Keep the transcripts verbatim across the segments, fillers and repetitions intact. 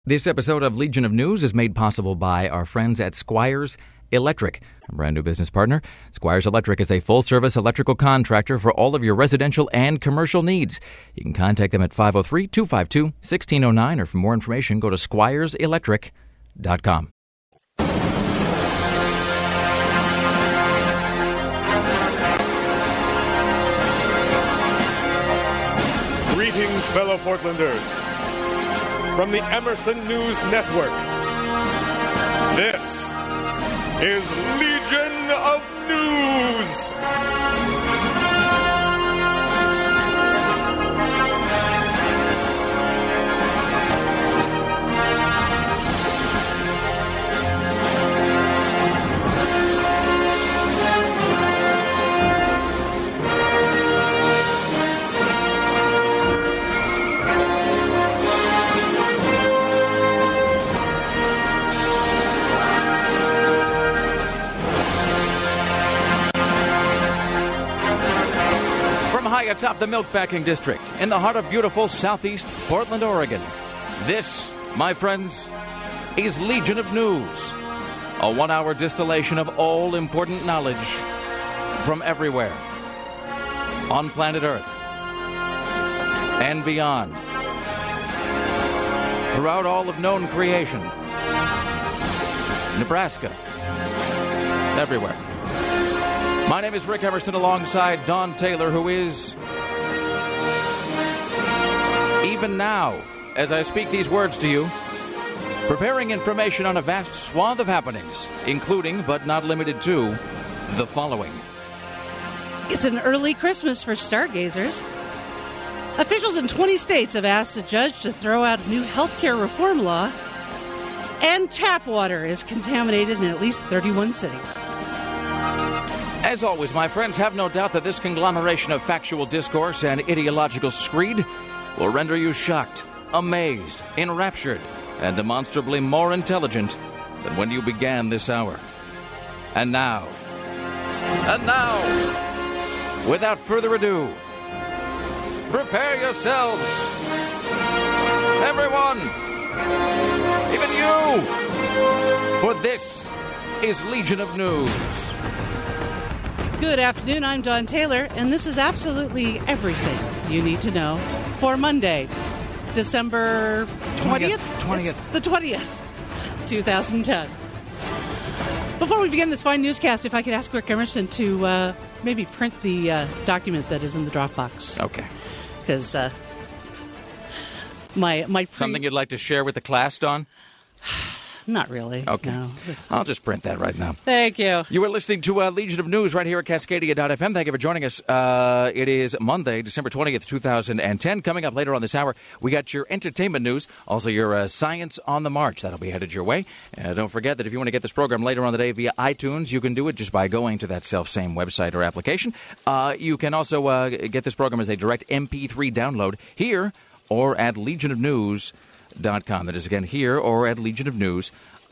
This episode of Legion of News is made possible by our friends at Squires Electric, a brand new business partner. Squires Electric is a full-service electrical contractor for all of your residential and commercial needs. You can contact them at five oh three, two five two, one six oh nine, or for more information, go to squires electric dot com. Greetings, fellow Portlanders. From the Emerson News Network, this is Legion of News. High atop the Milkpacking District, in the heart of beautiful southeast Portland, Oregon. This, my friends, is Legion of News, a one-hour distillation of all important knowledge from everywhere on planet Earth and beyond, throughout all of known creation, Nebraska, everywhere. My name is Rick Emerson, alongside Don Taylor, who is, even now, as I speak these words to you, preparing information on a vast swath of happenings, including, but not limited to, the following. It's an early Christmas for stargazers. Officials in twenty states have asked a judge to throw out a new health care reform law, and tap water is contaminated in at least thirty-one cities. As always, my friends, have no doubt that this conglomeration of factual discourse and ideological screed will render you shocked, amazed, enraptured, and demonstrably more intelligent than when you began this hour. And now, and now, without further ado, prepare yourselves, everyone, even you, for this is Legion of News. Good afternoon, I'm Don Taylor, and this is absolutely everything you need to know for Monday, December twentieth? twentieth. It's the twentieth, twenty ten. Before we begin this fine newscast, if I could ask Rick Emerson to uh, maybe print the uh, document that is in the Dropbox. Okay. Because uh, my, my... Free- Something you'd like to share with the class, Don? Not really. Okay. No. I'll just print that right now. Thank you. You are listening to uh, Legion of News right here at Cascadia dot f m. Thank you for joining us. Uh, it is Monday, December twentieth, twenty ten. Coming up later on this hour, we got your entertainment news, also your uh, Science on the March. That'll be headed your way. Uh, don't forget that if you want to get this program later on the day via iTunes, you can do it just by going to that self-same website or application. Uh, you can also uh, get this program as a direct M P three download here or at legion of news dot com. That is, again, here or at legion of news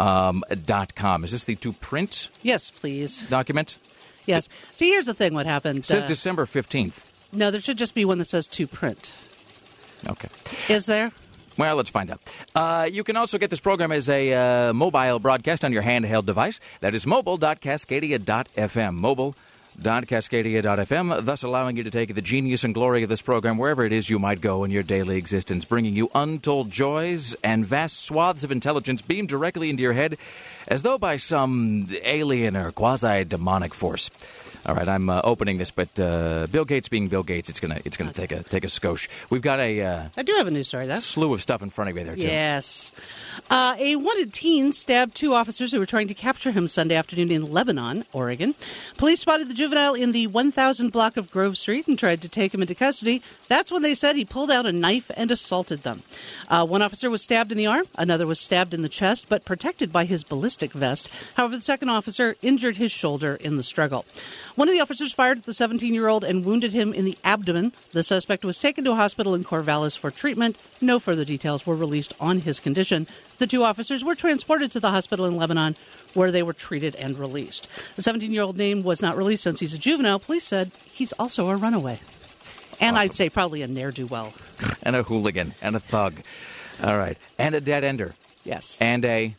dot com. Is this the to print? Yes, please. Document? Yes. See, here's the thing what happened. It says uh, December fifteenth. No, there should just be one that says to print. Okay. Is there? Well, let's find out. Uh, you can also get this program as a uh, mobile broadcast on your handheld device. That is mobile dot cascadia dot f m. Mobile dot cascadia dot f m, thus allowing you to take the genius and glory of this program wherever it is you might go in your daily existence, bringing you untold joys and vast swaths of intelligence beamed directly into your head as though by some alien or quasi-demonic force. All right, I'm uh, opening this, but uh, Bill Gates being Bill Gates, it's gonna it's gonna take a take a skosh. We've got a uh, I do have a news story, though. Slew of stuff in front of you there, too. Yes. Uh, a wanted teen stabbed two officers who were trying to capture him Sunday afternoon in Lebanon, Oregon. Police spotted the juvenile in the one thousand block of Grove Street and tried to take him into custody. That's when they said he pulled out a knife and assaulted them. Uh, one officer was stabbed in the arm. Another was stabbed in the chest, but protected by his ballistic vest. However, the second officer injured his shoulder in the struggle. One of the officers fired at the seventeen-year-old and wounded him in the abdomen. The suspect was taken to a hospital in Corvallis for treatment. No further details were released on his condition. The two officers were transported to the hospital in Lebanon, where they were treated and released. The seventeen-year-old name was not released since he's a juvenile. Police said he's also a runaway. And Awesome. I'd say probably a ne'er-do-well. And a hooligan and a thug. All right. And a dead ender. Yes. And a...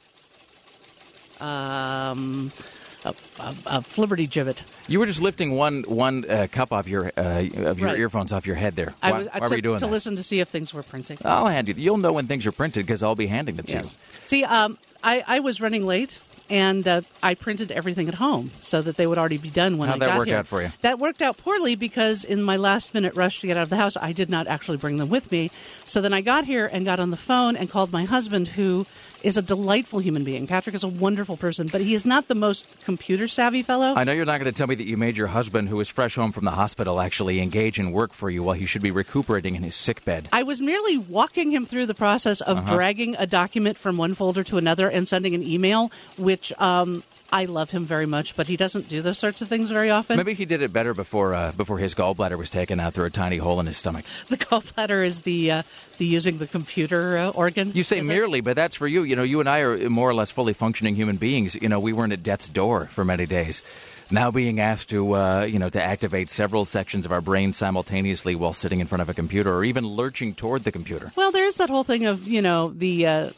Um, a, a, a Flibberty gibbet. You were just lifting one one uh, cup off your uh, of your Right. earphones off your head there. I Why, was, I why took were you doing to that? listen to see if things were printing. I'll hand you. You'll know when things are printed because I'll be handing them to Yes. you. See, um, I, I was running late, and uh, I printed everything at home so that they would already be done when How'd I that got work here. out for you? That worked out poorly because in my last-minute rush to get out of the house, I did not actually bring them with me. So then I got here and got on the phone and called my husband, who is a delightful human being. Patrick is a wonderful person, but he is not the most computer-savvy fellow. I know you're not going to tell me that you made your husband, who is fresh home from the hospital, actually engage in work for you while he should be recuperating in his sick bed. I was merely walking him through the process of Uh-huh. dragging a document from one folder to another and sending an email, which um, I love him very much, but he doesn't do those sorts of things very often. Maybe he did it better before uh, before his gallbladder was taken out through a tiny hole in his stomach. The gallbladder is the uh, the using the computer uh, organ. You say is it? merely, but that's for you. You know, you and I are more or less fully functioning human beings. You know, we weren't at death's door for many days. Now being asked to, uh, you know, to activate several sections of our brain simultaneously while sitting in front of a computer or even lurching toward the computer. Well, there's that whole thing of, you know, the uh,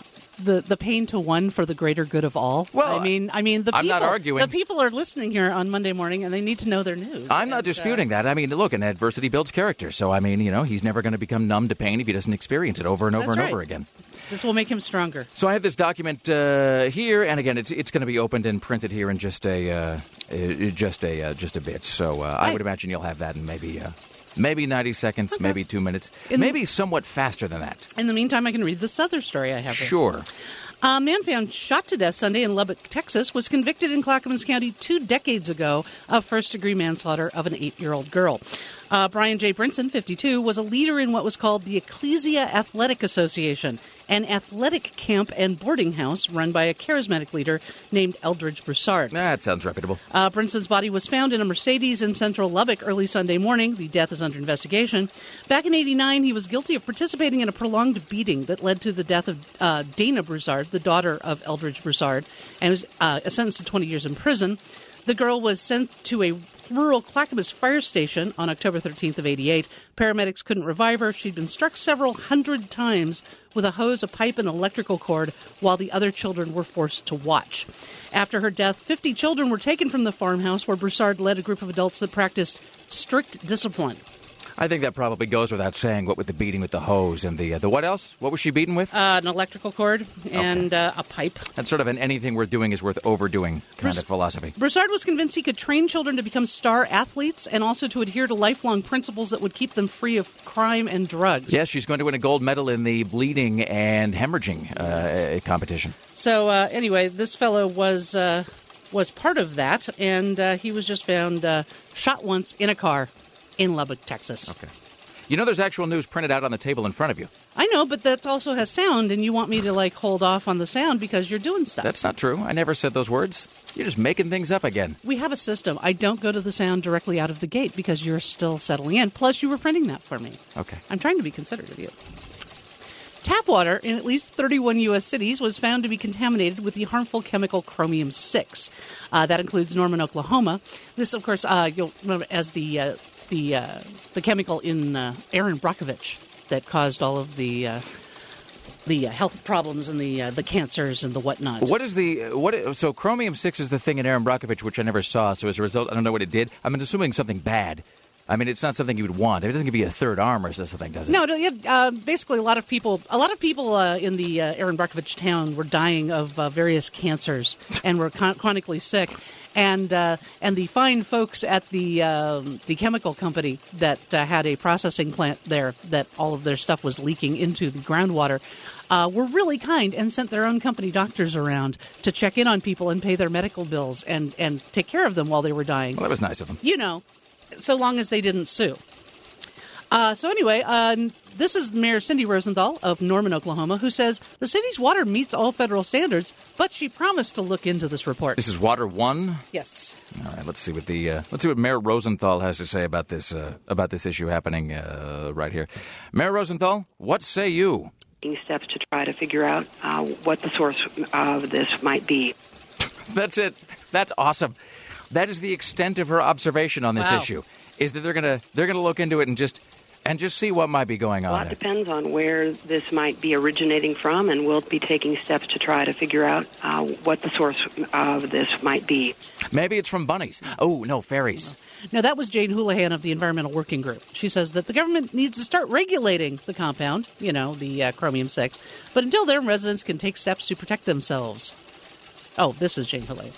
the the pain to one for the greater good of all. Well, I mean, I mean, the I'm people, not arguing. The people are listening here on Monday morning, and they need to know their news. I'm not And, disputing uh, that. I mean, look, an adversity builds character. So, I mean, you know, he's never going to become numb to pain if he doesn't experience it over and over That's and right. over again. This will make him stronger. So I have this document uh, here, and again, it's it's going to be opened and printed here in just a uh, uh, just a uh, just a bit. So uh, I Right. would imagine you'll have that in maybe uh, maybe ninety seconds, Okay. maybe two minutes, In the- maybe somewhat faster than that. In the meantime, I can read this other story I have here. Sure. A man found shot to death Sunday in Lubbock, Texas, was convicted in Clackamas County two decades ago of first-degree manslaughter of an eight-year-old girl. Uh, Brian J. Brinson, fifty-two, was a leader in what was called the Ecclesia Athletic Association, an athletic camp and boarding house run by a charismatic leader named Eldridge Broussard. That sounds reputable. Uh, Brinson's body was found in a Mercedes in central Lubbock early Sunday morning. The death is under investigation. Back in eighty-nine, he was guilty of participating in a prolonged beating that led to the death of uh, Dana Broussard, the daughter of Eldridge Broussard, and was uh, sentenced to twenty years in prison. The girl was sent to a rural Clackamas fire station on October thirteenth of eighty-eight. Paramedics couldn't revive her. She'd been struck several hundred times with a hose, a pipe, and electrical cord while the other children were forced to watch. After her death, fifty children were taken from the farmhouse where Broussard led a group of adults that practiced strict discipline. I think that probably goes without saying, what with the beating with the hose and the, uh, the what else? What was she beaten with? Uh, an electrical cord and uh, a pipe. That's sort of an anything worth doing is worth overdoing kind of philosophy. Broussard was convinced he could train children to become star athletes and also to adhere to lifelong principles that would keep them free of crime and drugs. Yes, she's going to win a gold medal in the bleeding and hemorrhaging uh, competition. So uh, anyway, this fellow was uh, was part of that, and uh, he was just found uh, shot once in a car in Lubbock, Texas. Okay. You know there's actual news printed out on the table in front of you. I know, but that also has sound, and you want me to, like, hold off on the sound because you're doing stuff. That's not true. I never said those words. You're just making things up again. We have a system. I don't go to the sound directly out of the gate because you're still settling in. Plus, you were printing that for me. Okay. I'm trying to be considerate of you. Tap water in at least thirty-one U S cities was found to be contaminated with the harmful chemical chromium six. Uh, that includes Norman, Oklahoma. This, of course, uh, you'll remember as the uh, the uh, the chemical in uh, Aaron Brockovich that caused all of the uh, the uh, health problems and the uh, the cancers and the whatnot. What is the what? So chromium six is the thing in Aaron Brockovich, which I never saw. So as a result, I don't know what it did. I'm assuming something bad. I mean, it's not something you would want. It doesn't give you a third arm or something, does it? No, no it, uh, basically, a lot of people, a lot of people uh, in the uh, Aaron Brockovich town were dying of uh, various cancers and were con- chronically sick. And uh, and the fine folks at the um, the chemical company that uh, had a processing plant there that all of their stuff was leaking into the groundwater uh, were really kind and sent their own company doctors around to check in on people and pay their medical bills and, and take care of them while they were dying. Well, that was nice of them. You know, so long as they didn't sue. Uh, so anyway, uh, this is Mayor Cindy Rosenthal of Norman, Oklahoma, who says the city's water meets all federal standards, but she promised to look into this report. This is Water One. Yes. All right. Let's see what the uh, let's see what Mayor Rosenthal has to say about this uh, about this issue happening uh, right here. Mayor Rosenthal, what say you? Steps to try to figure out uh, what the source of this might be. That's it. That's awesome. That is the extent of her observation on this Wow. issue. Is that they're gonna they're gonna look into it and just and just see what might be going A on lot there. depends on where this might be originating from, and we'll be taking steps to try to figure out uh, what the source of this might be. Maybe it's from bunnies. Oh, no, fairies. Now, that was Jane Houlihan of the Environmental Working Group. She says that the government needs to start regulating the compound, you know, the uh, chromium six, but until then, residents can take steps to protect themselves. Oh, this is Jane Houlihan.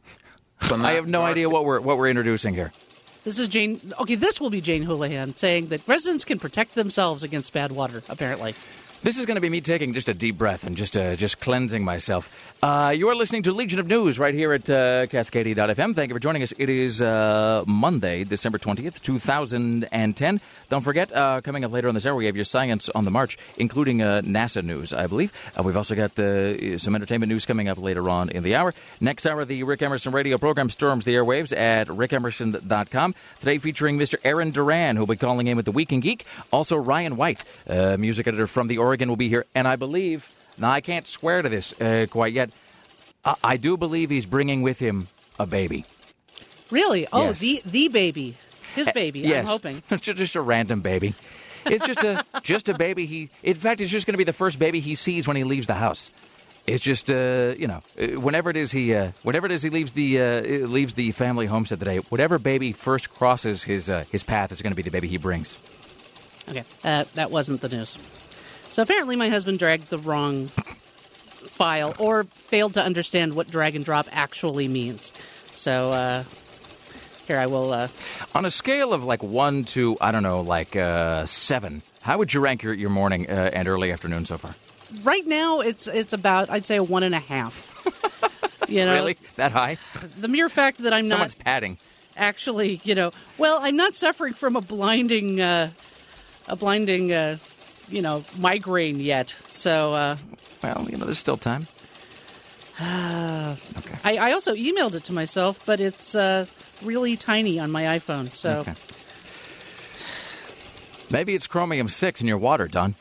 I have no idea what we're what we're introducing here. This is Jane. Okay, this will be Jane Houlihan saying that residents can protect themselves against bad water, apparently. This is going to be me taking just a deep breath and just uh, just cleansing myself. Uh, you are listening to Legion of News right here at uh, Cascadia dot f m. Thank you for joining us. It is uh, Monday, December twentieth, two thousand ten. Don't forget, uh, coming up later on this hour, we have your Science on the March, including uh, NASA news, I believe. Uh, we've also got uh, some entertainment news coming up later on in the hour. Next hour, the Rick Emerson radio program storms the airwaves at rick emerson dot com. Today featuring Mister Aaron Duran, who will be calling in with the Week in Geek. Also, Ryan White, uh, music editor from The Oregon, will be here. And I believe, now I can't swear to this uh, quite yet, I, I do believe he's bringing with him a baby. Really? Oh, Yes. the the baby. His baby, Uh, yes. I'm hoping. Just a random baby. It's just a just a baby. He, in fact, it's just going to be the first baby he sees when he leaves the house. It's just, uh, you know, uh, whenever it is he, uh, whenever it is he leaves the uh, leaves the family homestead today, whatever baby first crosses his uh, his path is going to be the baby he brings. Okay, uh, that wasn't the news. So apparently my husband dragged the wrong file or failed to understand what drag and drop actually means. So uh, here I will... Uh, On a scale of like one to, I don't know, like uh, seven, how would you rank your, your morning uh, and early afternoon so far? right now, it's it's about, I'd say, a one and a half. You know, Really? That high? the mere fact that I'm Someone's not padding. actually, you know, well, I'm not suffering from a blinding, uh, a blinding, uh, you know, migraine yet. So, uh, Well, you know, there's still time. Okay. I, I also emailed it to myself, but it's uh, really tiny on my iPhone. So, Okay. Maybe it's chromium six in your water, Don.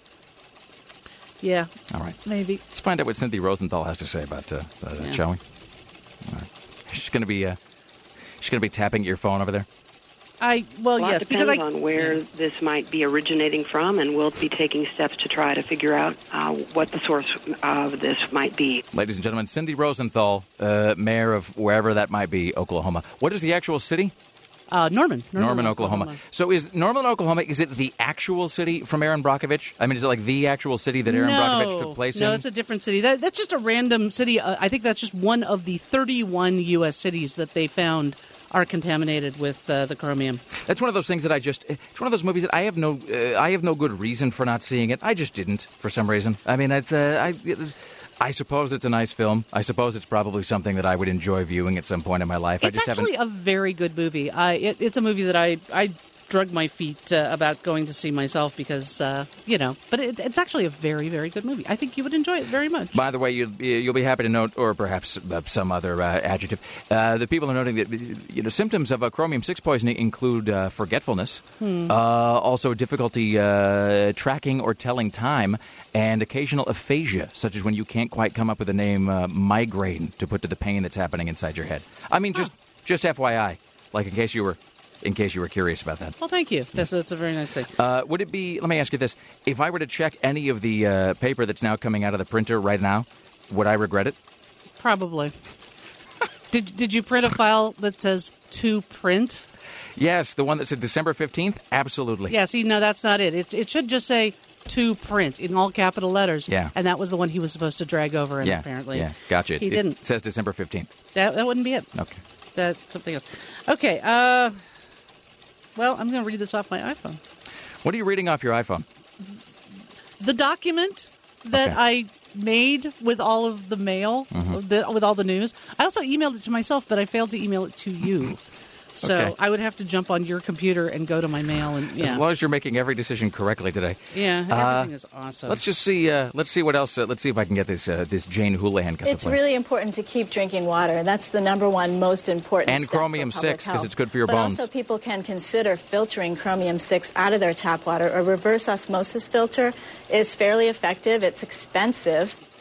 yeah, All right. maybe. Let's find out what Cynthia Rosenthal has to say about, uh, about that, Yeah. shall we? All right. She's going to be uh, she's going to be tapping your phone over there. I well, A lot yes, depends because I on where this might be originating from, and we'll be taking steps to try to figure out uh, what the source of this might be. Ladies and gentlemen, Cindy Rosenthal, uh, mayor of wherever that might be, Oklahoma. What is the actual city? uh, Norman, Norman, Norman, Oklahoma. So is Norman, Oklahoma, is it the actual city from Aaron Brockovich? I mean, is it like the actual city that Aaron no, Brockovich took place no, in? it's a different city. That, that's just a random city. Uh, I think that's just one of the thirty-one U S cities that they found are contaminated with uh, the chromium. That's one of those things that I just, it's one of those movies that I have no, uh, I have no good reason for not seeing it. I just didn't, for some reason. I mean, it's, uh, I, I suppose it's a nice film. I suppose it's probably something that I would enjoy viewing at some point in my life. I It's just actually haven't. a very good movie. I, it, it's a movie that I, I drug my feet uh, about going to see myself because, uh, you know, but it, it's actually a very, very good movie. I think you would enjoy it very much. By the way, you'll be, you'll be happy to note, or perhaps uh, some other uh, adjective, uh, the people are noting that you know symptoms of uh, chromium six poisoning include uh, forgetfulness, uh, also difficulty uh, tracking or telling time, and occasional aphasia, such as when you can't quite come up with the name uh, migraine to put to the pain that's happening inside your head. I mean, just just F Y I, like in case you were in case you were curious about that. Well, thank you. That's, that's a very nice thing. Uh, would it be, let me ask you this, if I were to check any of the uh, paper that's now coming out of the printer right now, would I regret it? Probably. did, did you print a file that says to print? Yes, the one that said December fifteenth? Absolutely. Yeah, see, no, that's not it. It, it should just say to print in all capital letters. Yeah. And that was the one he was supposed to drag over, and Yeah, apparently yeah, gotcha. he It- didn't. It says December fifteenth. That, that wouldn't be it. Okay. That's something else. Okay, uh, well, I'm going to read this off my iPhone. What are you reading off your iPhone? The document that Okay. I made with all of the mail, Mm-hmm. the, with all the news, I also emailed it to myself, but I failed to email it to you. So Okay. I would have to jump on your computer and go to my mail, and As yeah, long as you're making every decision correctly today. yeah, Uh, everything is awesome. Let's just see. Uh, let's see what else. Uh, let's see if I can get this. Uh, this Jane Houlihan cut It's to play. really important to keep drinking water. That's the number one most important And step for chromium public six, 'cause health. it's good for your but bones. also people can consider filtering chromium six out of their tap water. A reverse osmosis filter is fairly effective. It's expensive,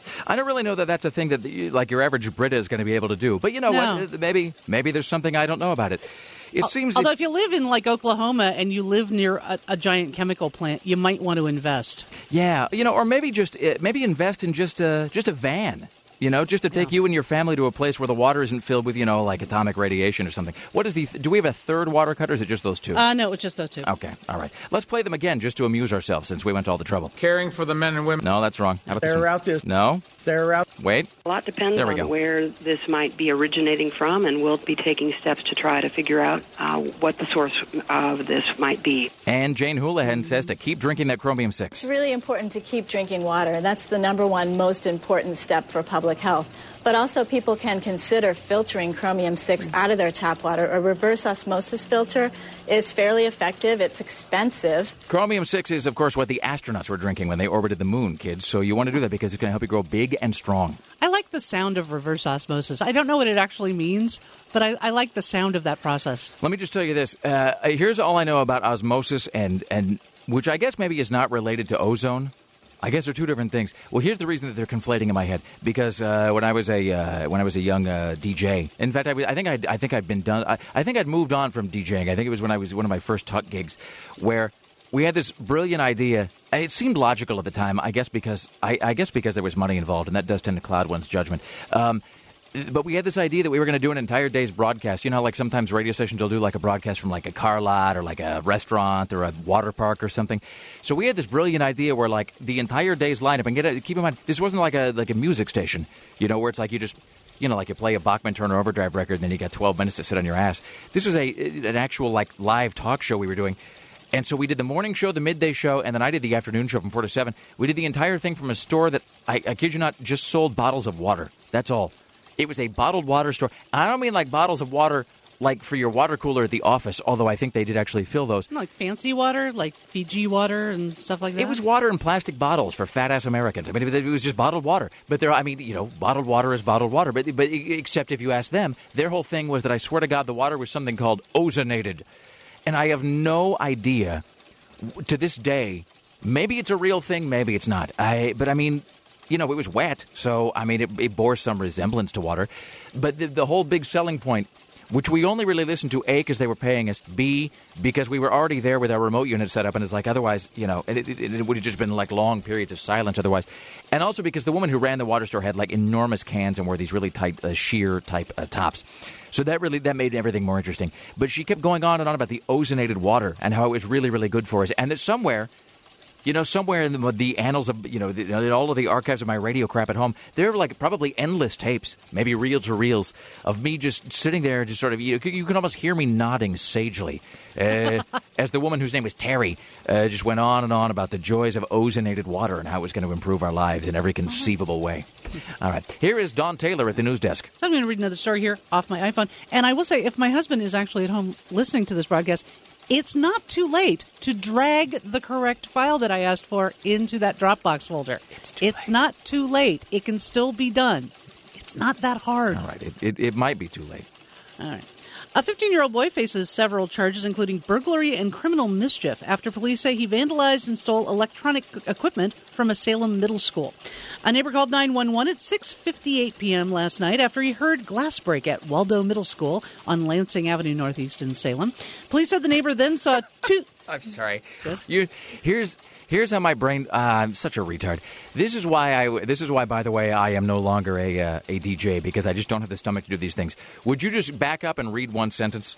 I don't really know that that's a thing that, like, your average Brita is going to be able to do. But you know No. what? Maybe maybe there's something I don't know about it. It seems... Although it- if you live in like Oklahoma and you live near a, a giant chemical plant, you might want to invest. Yeah, you know, or maybe just uh, maybe invest in just a just a van. You know, just to take Yeah. you and your family to a place where the water isn't filled with, you know, like atomic radiation or something. What is the? Do we have a third water cutter? Or is it just those two? Uh, no, it's just those two. Okay, all right. Let's play them again just to amuse ourselves, since we went to all the trouble. Caring for the men and women. No, that's wrong. How about this They're one? out this. No, They're out. wait. A lot depends There we on go. where this might be originating from, and we'll be taking steps to try to figure out uh, what the source of this might be. And Jane Houlihan says to keep drinking that chromium six. It's really important to keep drinking water. That's the number one most important step for public health. But also people can consider filtering chromium six out of their tap water. A reverse osmosis filter is fairly effective. It's expensive. Chromium six is, of course, what the astronauts were drinking when they orbited the moon, kids. So you want to do that because it's going to help you grow big and strong. I like the sound of reverse osmosis. I don't know what it actually means, but I, I like the sound of that process. Let me just tell you this. Uh, here's all I know about osmosis, and, and which I guess maybe is not related to ozone. I guess they're two different things. Well, here's the reason that they're conflating in my head. Because uh, when I was a uh, when I was a young uh, D J, in fact, I, was- I think I'd, I think I'd been done. I, I think I'd moved on from DJing. I think it was when I was one of my first Tuck gigs, where we had this brilliant idea. It seemed logical at the time. I guess because I, I guess because there was money involved, and that does tend to cloud one's judgment. Um, But we had this idea that we were going to do an entire day's broadcast. You know, like sometimes radio stations will do like a broadcast from like a car lot or like a restaurant or a water park or something. So we had this brilliant idea where like the entire day's lineup, and get it, keep in mind, this wasn't like a like a music station, you know, where it's like you just, you know, like you play a Bachman Turner Overdrive record and then you got twelve minutes to sit on your ass. This was a an actual like live talk show we were doing. And so we did the morning show, the midday show, and then I did the afternoon show from four to seven. We did the entire thing from a store that, I, I kid you not, just sold bottles of water. That's all. It was a bottled water store. I don't mean like bottles of water like for your water cooler at the office, although I think they did actually fill those. Like fancy water, like Fiji water and stuff like that? It was water in plastic bottles for fat-ass Americans. I mean, it was just bottled water. But there, I mean, you know, bottled water is bottled water. But, but except if you ask them, their whole thing was that I swear to God, the water was something called ozonated. And I have no idea to this day. Maybe it's a real thing, maybe it's not. I, but I mean, you know, it was wet, so, I mean, it, it bore some resemblance to water. But the, the whole big selling point, which we only really listened to, A, because they were paying us, B, because we were already there with our remote unit set up, and it's like, otherwise, you know, it, it, it would have just been like long periods of silence otherwise. And also because the woman who ran the water store had like enormous cans and wore these really tight, uh, sheer type uh, tops. So that really, that made everything more interesting. But she kept going on and on about the ozonated water and how it was really, really good for us. And that somewhere... You know, somewhere in the, the annals of, you know, the, in all of the archives of my radio crap at home, there are like probably endless tapes, maybe reel to reels, of me just sitting there, just sort of, you, you can almost hear me nodding sagely uh, as the woman whose name was Terry uh, just went on and on about the joys of ozonated water and how it was going to improve our lives in every conceivable way. All right. Here is Don Taylor at the news desk. So I'm going to read another story here off my iPhone. And I will say, if my husband is actually at home listening to this broadcast, it's not too late to drag the correct file that I asked for into that Dropbox folder. It's too It's late. not too late. It can still be done. It's not that hard. All right. It, it, it might be too late. All right. A fifteen-year-old boy faces several charges, including burglary and criminal mischief, after police say he vandalized and stole electronic equipment from a Salem middle school. A neighbor called nine one one at six fifty-eight p.m. last night after he heard glass break at Waldo Middle School on Lansing Avenue Northeast in Salem. Police said the neighbor then saw two... I'm sorry. Yes? You here's here's how my brain. Uh, I'm such a retard. This is why I. This is why, by the way, I am no longer a uh, a D J because I just don't have the stomach to do these things. Would you just back up and read one sentence?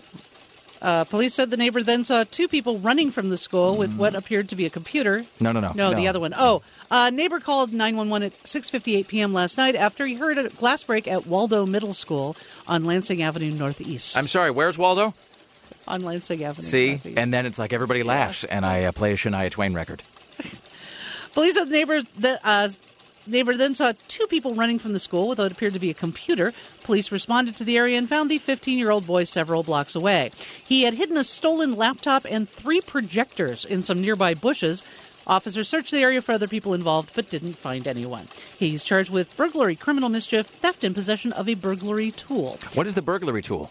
Uh, police said the neighbor then saw two people running from the school with what appeared to be a computer. No, no, no. No, the other one. Oh, a neighbor called nine one one at six fifty-eight p.m. last night after he heard a glass break at Waldo Middle School on Lansing Avenue Northeast. I'm sorry. Where's Waldo? on Lansing Avenue. See, Northeast. and then it's like everybody laughs, and I uh, play a Shania Twain record. Police said the neighbors that uh, neighbor then saw two people running from the school with what appeared to be a computer. Police responded to the area and found the fifteen-year-old boy several blocks away. He had hidden a stolen laptop and three projectors in some nearby bushes. Officers searched the area for other people involved, but didn't find anyone. He's charged with burglary, criminal mischief, theft, and possession of a burglary tool. What is the burglary tool?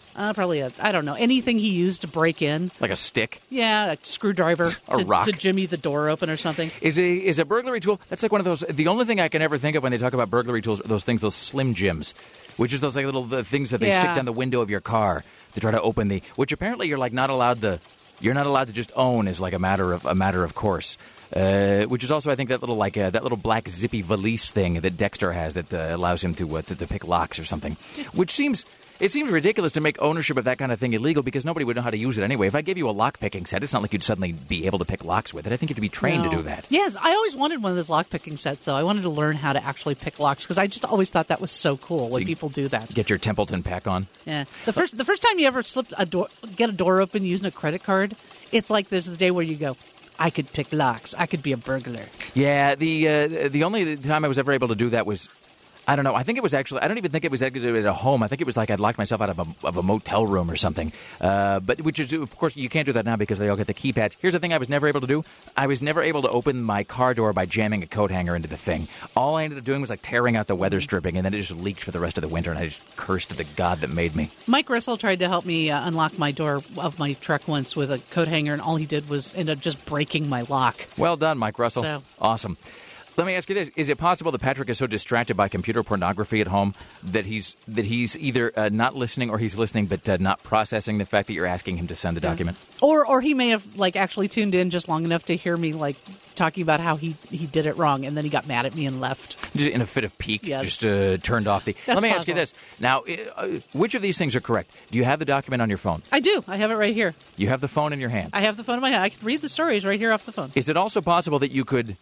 Uh, probably a, I don't know, anything he used to break in. Like a stick? Yeah, a screwdriver. A to, rock. To jimmy the door open or something. Is a is a burglary tool, that's like one of those, the only thing I can ever think of when they talk about burglary tools are those things, those Slim Jims, which is those like little the things that they Yeah. stick down the window of your car to try to open the, which apparently you're like not allowed to, you're not allowed to just own as like a matter of a matter of course. Uh, which is also, I think, that little like uh, that little black zippy valise thing that Dexter has that uh, allows him to, uh, to to pick locks or something. Which seems it seems ridiculous to make ownership of that kind of thing illegal because nobody would know how to use it anyway. If I gave you a lock picking set, it's not like you'd suddenly be able to pick locks with it. I think you have to be trained No. to do that. Yes, I always wanted one of those lock picking sets, though. I wanted to learn how to actually pick locks because I just always thought that was so cool when you- people do that. Get your Templeton pack on. Yeah, the first the first time you ever slipped a door, get a door open using a credit card, it's like there's the day where you go, I could pick locks. I could be a burglar. Yeah, the uh, the only time I was ever able to do that was, I don't know, I think it was actually, I don't even think it was at a home. I think it was like I'd locked myself out of a, of a motel room or something. Uh, but which is, of course, you can't do that now because they all get the keypads. Here's the thing I was never able to do. I was never able to open my car door by jamming a coat hanger into the thing. All I ended up doing was like tearing out the weather stripping, and then it just leaked for the rest of the winter, and I just cursed the God that made me. Mike Russell tried to help me uh, unlock my door of my truck once with a coat hanger, and all he did was end up just breaking my lock. Well done, Mike Russell. So- Awesome. Let me ask you this. Is it possible that Patrick is so distracted by computer pornography at home that he's that he's either uh, not listening or he's listening but uh, not processing the fact that you're asking him to send the document? Or or he may have like actually tuned in just long enough to hear me like talking about how he, he did it wrong, and then he got mad at me and left. Just in a fit of pique, Yes. just uh, turned off the... Let me ask you possible. this. Now, uh, which of these things are correct? Do you have the document on your phone? I do. I have it right here. You have the phone in your hand? I have the phone in my hand. I can read the stories right here off the phone. Is it also possible that you could...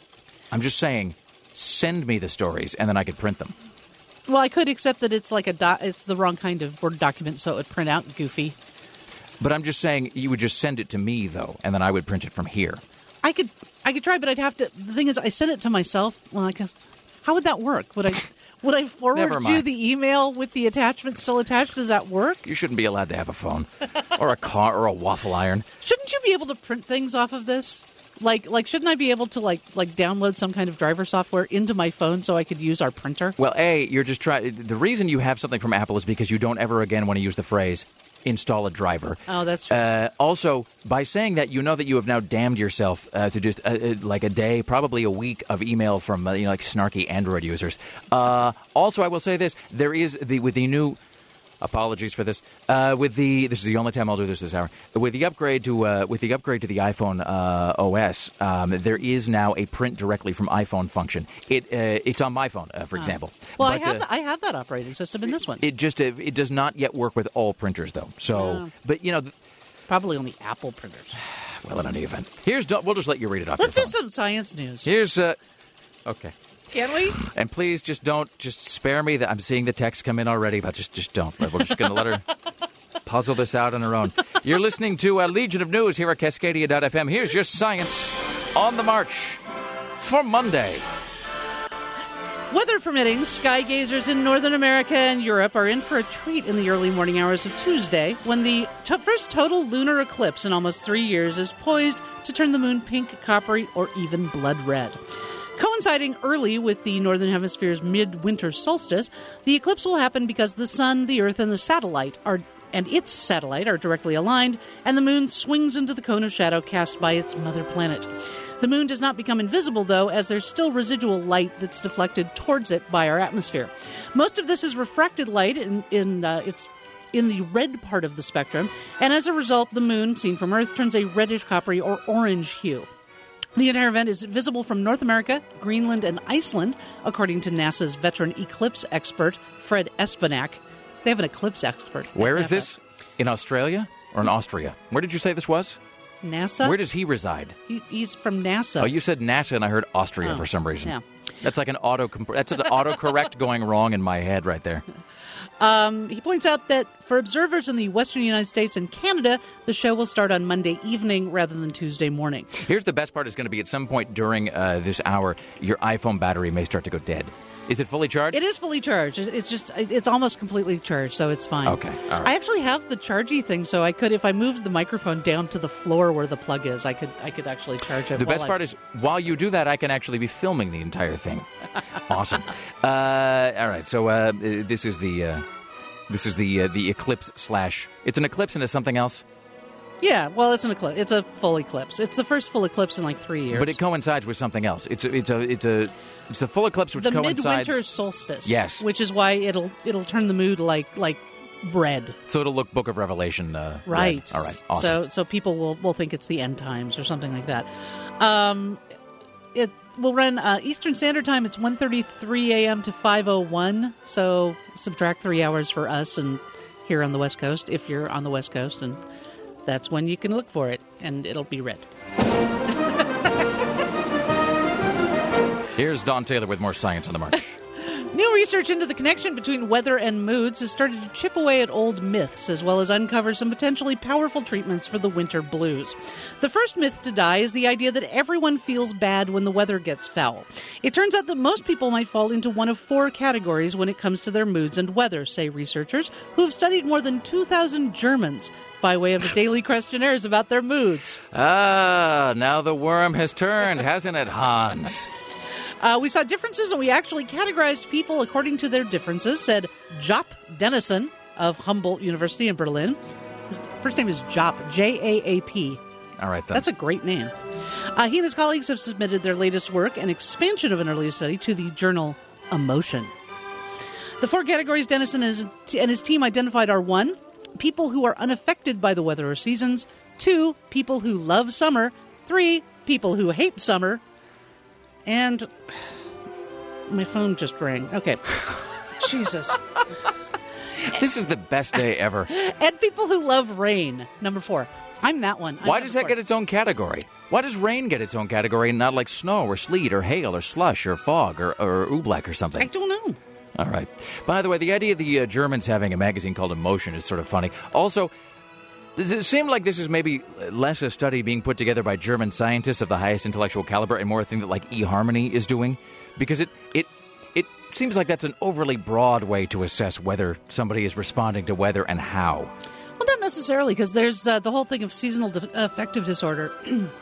I'm just saying... send me the stories, and then I could print them. Well, I could, except that it's like a do- it's the wrong kind of Word document, so it would print out goofy. But I'm just saying you would just send it to me, though, and then I would print it from here. I could I could try, but I'd have to. The thing is, I sent it to myself. Well, I guess how would that work? Would I would I forward Never you mind. the email with the attachment still attached? Does that work? You shouldn't be allowed to have a phone, or a car, or a waffle iron. Shouldn't you be able to print things off of this? Like, like, shouldn't I be able to like, like, download some kind of driver software into my phone so I could use our printer? Well, A, you're just trying... The reason you have something from Apple is because you don't ever again want to use the phrase, install a driver. Oh, that's true. Uh, also, by saying that, you know that you have now damned yourself uh, to just, uh, uh, like, a day, probably a week of email from, uh, you know, like, snarky Android users. Uh, also, I will say this. There is, the with the new... Apologies for this. Uh, with the this is the only time I'll do this this hour. With the upgrade to uh, with the upgrade to the iPhone uh, O S, um, there is now a print directly from iPhone function. It uh, it's on my phone, uh, for example. Well, But, I have uh, the, I have that operating system in this one. It just uh, it does not yet work with all printers though. So, Oh. but you know, th- Probably only Apple printers. well, in any event, here's we'll just let you read it off. Let's your do phone. some science news. Here's uh, okay. Can we? And please just don't, just spare me that I'm seeing the text come in already, but just just don't. We're just going to let her puzzle this out on her own. You're listening to uh, Legion of News here at Cascadia dot f m. Here's your science on the march for Monday. Weather permitting, sky gazers in Northern America and Europe are in for a treat in the early morning hours of Tuesday when the to- first total lunar eclipse in almost three years is poised to turn the moon pink, coppery, or even blood red. Coinciding early with the Northern Hemisphere's midwinter solstice, the eclipse will happen because the sun, the Earth, and the satellite are and its satellite are directly aligned, and the moon swings into the cone of shadow cast by its mother planet. The moon does not become invisible, though, as there's still residual light that's deflected towards it by our atmosphere. Most of this is refracted light in, in uh, its in the red part of the spectrum, and as a result, the moon, seen from Earth, turns a reddish, coppery, or orange hue. The entire event is visible from North America, Greenland, and Iceland, according to NASA's veteran eclipse expert, Fred Espenak. They have an eclipse expert. at Where is NASA. this? In Australia or in Austria? Where did you say this was? NASA? Where does he reside? He, he's from NASA. Oh, you said NASA, and I heard Austria Oh, for some reason. yeah. That's like an auto. That's an autocorrect going wrong in my head right there. Um, he points out that for observers in the western United States and Canada, the show will start on Monday evening rather than Tuesday morning. Here's the best part: is going to be at some point during uh, this hour, your iPhone battery may start to go dead. Is it fully charged? It is fully charged. It's just, it's almost completely charged, so it's fine. Okay, all right. I actually have the chargy thing, so I could, if I moved the microphone down to the floor where the plug is, I could, I could actually charge it. The while best I- part is, while you do that, I can actually be filming the entire thing. Awesome. Uh, all right, so uh, this is the uh, This is the uh, the eclipse slash. It's an eclipse and it's something else. Yeah, well, it's an eclipse. It's a full eclipse. It's the first full eclipse in like three years. But it coincides with something else. It's a, it's a, it's a, it's the full eclipse which the coincides. The midwinter solstice. Yes, which is why it'll it'll turn the mood like like bread. So it'll look Book of Revelation. Uh, right. Red. All right. Awesome. So so people will will think it's the end times or something like that. Um, it will run uh, Eastern Standard Time. It's one thirty-three a.m. to five oh one. So subtract three hours for us and here on the West Coast if you're on the West Coast, and that's when you can look for it, and it'll be red. Here's Don Taylor with more Science on the March. New research into the connection between weather and moods has started to chip away at old myths, as well as uncover some potentially powerful treatments for the winter blues. The first myth to die is the idea that everyone feels bad when the weather gets foul. It turns out that most people might fall into one of four categories when it comes to their moods and weather, say researchers, who have studied more than two thousand Germans by way of daily questionnaires about their moods. Ah, now the worm has turned, hasn't it, Hans? Uh, we saw differences, and we actually categorized people according to their differences, said Jaap Dennison of Humboldt University in Berlin. His first name is Jaap, J A A P. All right, then. That's a great name. Uh, he and his colleagues have submitted their latest work, an expansion of an earlier study, to the journal Emotion. The four categories Dennison and his, and his team identified are one, people who are unaffected by the weather or seasons, two, people who love summer, three, people who hate summer, and my phone just rang. Okay. Jesus. This is the best day ever. And people who love rain, number four. I'm that one. I'm Why does that four. get its own category? Why does rain get its own category and not like snow or sleet or hail or slush or fog or, or oobleck or something? I don't know. All right. By the way, the idea of the uh, Germans having a magazine called Emotion is sort of funny. Also, does it seem like this is maybe less a study being put together by German scientists of the highest intellectual caliber and more a thing that like eHarmony is doing? Because it, it, it seems like that's an overly broad way to assess whether somebody is responding to weather and how. Well, not necessarily, because there's uh, the whole thing of seasonal de- affective disorder.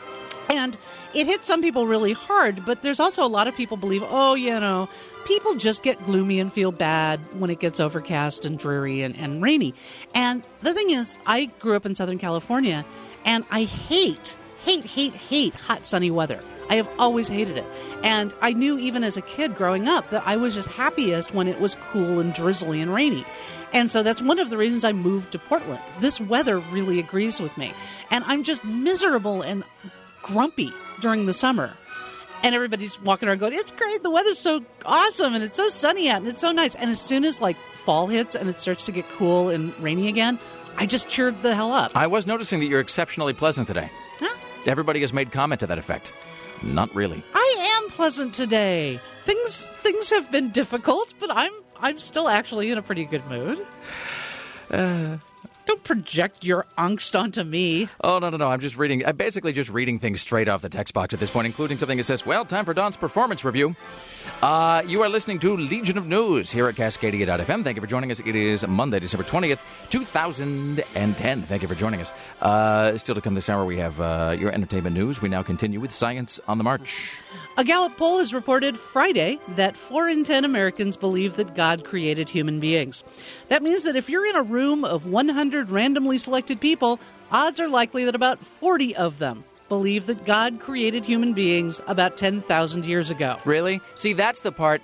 And it hits some people really hard, but there's also a lot of people believe, oh, you know, people just get gloomy and feel bad when it gets overcast and dreary and, and rainy. And the thing is, I grew up in Southern California, and I hate, hate, hate, hate hot, sunny weather. I have always hated it. And I knew even as a kid growing up that I was just happiest when it was cool and drizzly and rainy. And so that's one of the reasons I moved to Portland. This weather really agrees with me. And I'm just miserable and grumpy during the summer. And everybody's walking around going, it's great, the weather's so awesome, and it's so sunny out, and it's so nice. And as soon as, like, fall hits and it starts to get cool and rainy again, I just cheered the hell up. I was noticing that you're exceptionally pleasant today. Huh? Everybody has made comment to that effect. Not really. I am pleasant today. Things things have been difficult, but I'm I'm still actually in a pretty good mood. Uh... Don't project your angst onto me. Oh, no, no, no. I'm just reading. I'm basically just reading things straight off the text box at this point, including something that says, well, time for Don's performance review. Uh, you are listening to Legion of News here at Cascadia dot f m. Thank you for joining us. It is Monday, December twentieth, two thousand ten. Thank you for joining us. Uh, still to come this hour, we have uh, your entertainment news. We now continue with Science on the March. A Gallup poll has reported Friday that four in ten Americans believe that God created human beings. That means that if you're in a room of one hundred randomly selected people, odds are likely that about forty of them believe that God created human beings about ten thousand years ago. Really? See, that's the part...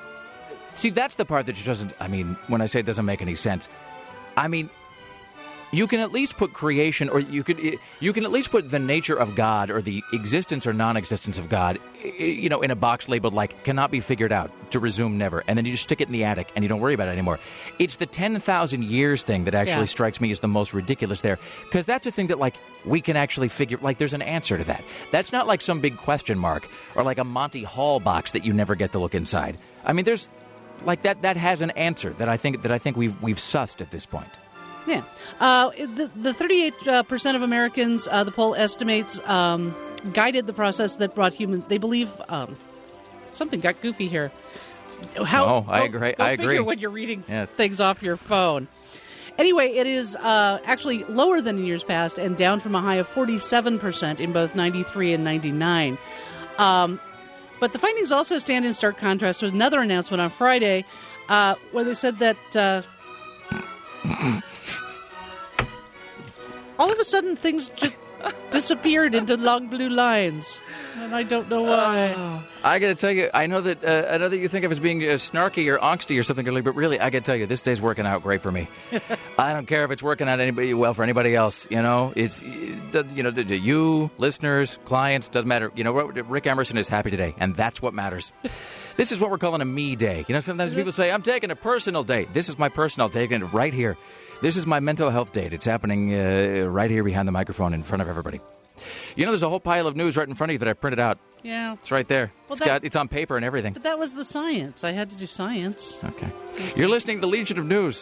See, that's the part that just doesn't... I mean, when I say it doesn't make any sense, I mean... You can at least put creation, or you could, you can at least put the nature of God, or the existence or non-existence of God, you know, in a box labeled like cannot be figured out, to resume never, and then you just stick it in the attic and you don't worry about it anymore. It's the ten thousand years thing that actually yeah. strikes me as the most ridiculous there, because that's a thing that like we can actually figure. Like there's an answer to that. That's not like some big question mark or like a Monty Hall box that you never get to look inside. I mean, there's like that that has an answer that I think that I think we've we've sussed at this point. Yeah. Uh, the, the thirty-eight percent of Americans, uh, the poll estimates, um, guided the process that brought humans. They believe um, something got goofy here. How, oh, I go, agree. Go I figure agree. when you're reading yes. things off your phone. Anyway, it is uh, actually lower than in years past and down from a high of forty-seven percent in both ninety-three and ninety-nine. Um, but the findings also stand in stark contrast with another announcement on Friday uh, where they said that... Uh, All of a sudden, things just disappeared into long blue lines, and I don't know why. Oh, I got to tell you, I know that uh, I know that you think of as being uh, snarky or angsty or something, but really, I got to tell you, this day's working out great for me. I don't care if it's working out anybody well for anybody else. You know, it's you know, to you, listeners, clients, doesn't matter. You know, Rick Emerson is happy today, and that's what matters. This is what we're calling a me day. You know, sometimes people say, I'm taking a personal day. This is my personal day, taking it right here. This is my mental health date. It's happening uh, right here behind the microphone in front of everybody. You know, there's a whole pile of news right in front of you that I printed out. Yeah. It's right there. Well, it's, that, got, it's on paper and everything. But that was the science. I had to do science. Okay. You're listening to the Legion of News.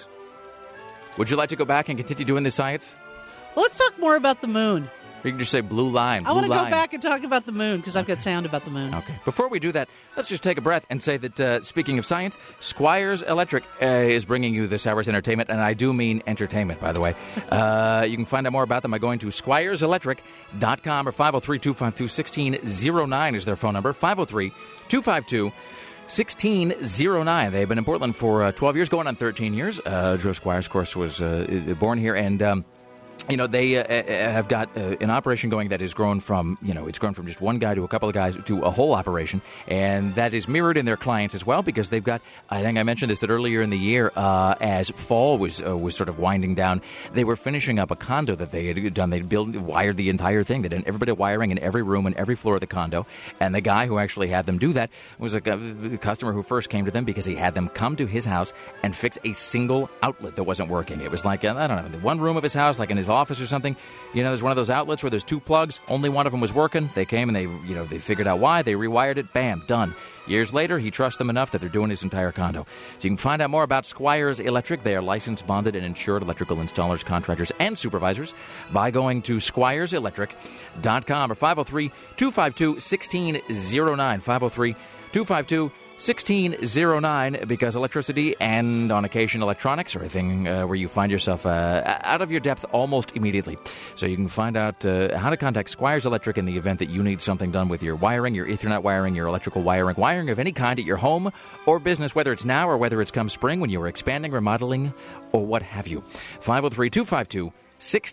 Would you like to go back and continue doing the science? Well, let's talk more about the moon. Or you can just say blue line. Blue I want to go line. back and talk about the moon because I've got sound about the moon. Okay. Before we do that, let's just take a breath and say that, uh, speaking of science, Squires Electric uh, is bringing you this hour's entertainment, and I do mean entertainment, by the way. Uh, you can find out more about them by going to squires electric dot com or five oh three, two five two, one six oh nine is their phone number, five oh three, two five two, one six oh nine. They've been in Portland for uh, twelve years, going on thirteen years. Uh, Joe Squires, of course, was uh, born here, and... Um, You know, they uh, have got uh, an operation going that has grown from, you know, it's grown from just one guy to a couple of guys to a whole operation. And that is mirrored in their clients as well, because they've got, I think I mentioned this, that earlier in the year, uh, as fall was uh, was sort of winding down, they were finishing up a condo that they had done. They'd built, wired the entire thing. They did everybody wiring in every room and every floor of the condo. And the guy who actually had them do that was a, a customer who first came to them because he had them come to his house and fix a single outlet that wasn't working. It was like, I don't know, the one room of his house, like in his office or something, you know, there's one of those outlets where there's two plugs, only one of them was working. They came and they, you know, they figured out why, they rewired it, bam, done. Years later, he trusts them enough that they're doing his entire condo. So you can find out more about Squires Electric. They are licensed, bonded, and insured electrical installers, contractors, and supervisors by going to squires electric dot com or five oh three, two five two, one six oh nine, five oh three, two five two, one six oh nine, because electricity and, on occasion, electronics are a thing uh, where you find yourself uh, out of your depth almost immediately. So you can find out uh, how to contact Squires Electric in the event that you need something done with your wiring, your Ethernet wiring, your electrical wiring, wiring of any kind at your home or business, whether it's now or whether it's come spring when you are expanding, remodeling, or what have you. five oh three, two five two, one six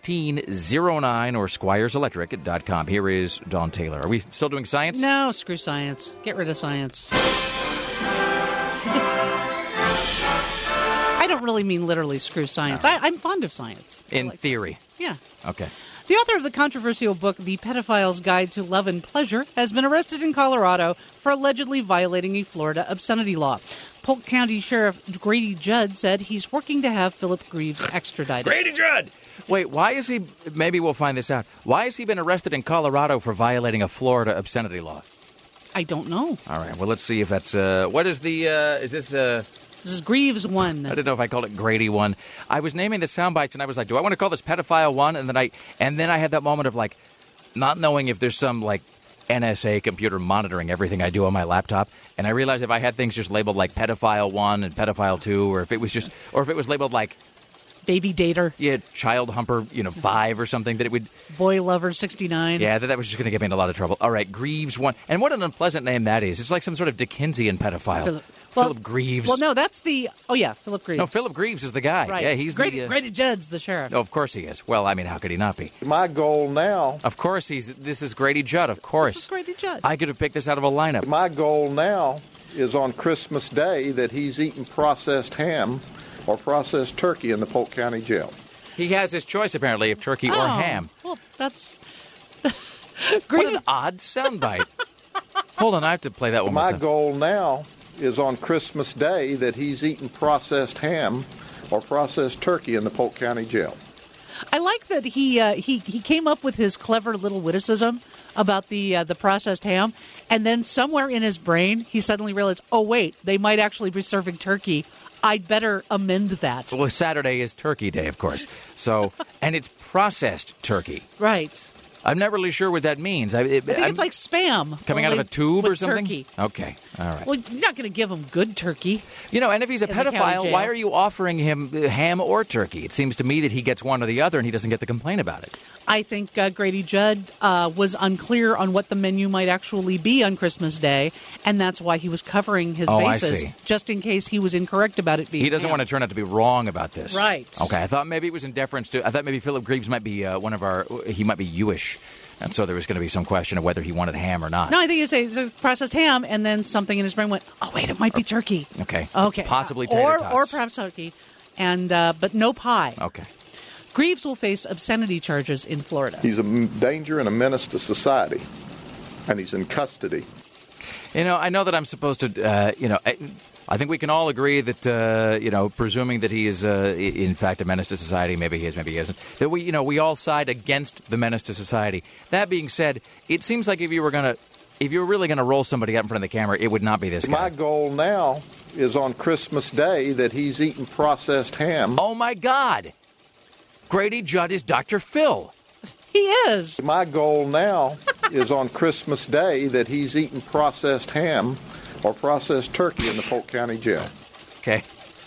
oh nine or squires electric dot com. Here is Dawn Taylor. Are we still doing science? No, screw science. Get rid of science. I don't really mean literally screw science. I, I'm fond of science. In like theory. Yeah. Okay. The author of the controversial book, The Pedophile's Guide to Love and Pleasure, has been arrested in Colorado for allegedly violating a Florida obscenity law. Polk County Sheriff Grady Judd said he's working to have Philip Greaves extradited. Grady Judd! Wait, why is he, maybe we'll find this out, why has he been arrested in Colorado for violating a Florida obscenity law? I don't know. All right, well, let's see if that's, uh, what is the, uh, is this, uh... This is Greaves one. I didn't know if I called it Grady one. I was naming the sound bites, and I was like, do I want to call this Pedophile one? And then I, and then I had that moment of, like, not knowing if there's some, like, N S A computer monitoring everything I do on my laptop. And I realized if I had things just labeled, like, Pedophile one and Pedophile two, or if it was just, or if it was labeled, like, Baby Dater. Yeah, Child Humper, you know, five or something, that it would... Boy Lover sixty-nine. Yeah, that, that was just going to get me in a lot of trouble. All right, Greaves one. And what an unpleasant name that is. It's like some sort of Dickensian pedophile. Philip, well, Philip Greaves. Well, no, that's the... Oh, yeah, Philip Greaves. No, Philip Greaves is the guy. Right. Yeah, he's Grady, the... Uh... Grady Judd's the sheriff. Oh, of course he is. Well, I mean, how could he not be? My goal now... Of course he's... This is Grady Judd, of course. This is Grady Judd. I could have picked this out of a lineup. My goal now is on Christmas Day that he's eating processed ham or processed turkey in the Polk County Jail. He has his choice, apparently, of turkey oh, or ham. Well, that's... What an odd soundbite. Hold on, I have to play that one more My time. goal now is on Christmas Day that he's eating processed ham or processed turkey in the Polk County Jail. I like that he uh, he he came up with his clever little witticism about the uh, the processed ham, and then somewhere in his brain he suddenly realized, oh wait, they might actually be serving turkey. I'd better amend that. Well, Saturday is Turkey Day, of course. So, and it's processed turkey. Right. I'm not really sure what that means. I, it, I think I'm it's like Spam. coming out of a tube or with something. Turkey. Okay, all right. Well, you're not going to give him good turkey. You know, and if he's a in the county pedophile, jail. why are you offering him uh, ham or turkey? It seems to me that he gets one or the other, and he doesn't get to complain about it. I think uh, Grady Judd uh, was unclear on what the menu might actually be on Christmas Day, and that's why he was covering his Oh, I bases, see. just in case he was incorrect about it being He doesn't ham. want to turn out to be wrong about this. Right. Okay, I thought maybe it was in deference to, I thought maybe Philip Greaves might be uh, one of our, he might be Jewish, and so there was going to be some question of whether he wanted ham or not. No, I think you say it's processed ham, and then something in his brain went, oh, wait, it might be turkey. Okay. Okay. Possibly Uh, tater or, tots. Or perhaps turkey, and uh, but no pie. Okay. Greaves will face obscenity charges in Florida. He's a m- danger and a menace to society, and he's in custody. You know, I know that I'm supposed to, uh, you know, I, I think we can all agree that, uh, you know, presuming that he is, uh, i- in fact, a menace to society, maybe he is, maybe he isn't, that we, you know, we all side against the menace to society. That being said, it seems like if you were going to, if you were really going to roll somebody up in front of the camera, it would not be this My guy. goal now is on Christmas Day that he's eating processed ham. Oh, my God. Grady Judd is Doctor Phil. He is. My goal now is on Christmas Day that he's eating processed ham or processed turkey in the Polk County Jail. Okay.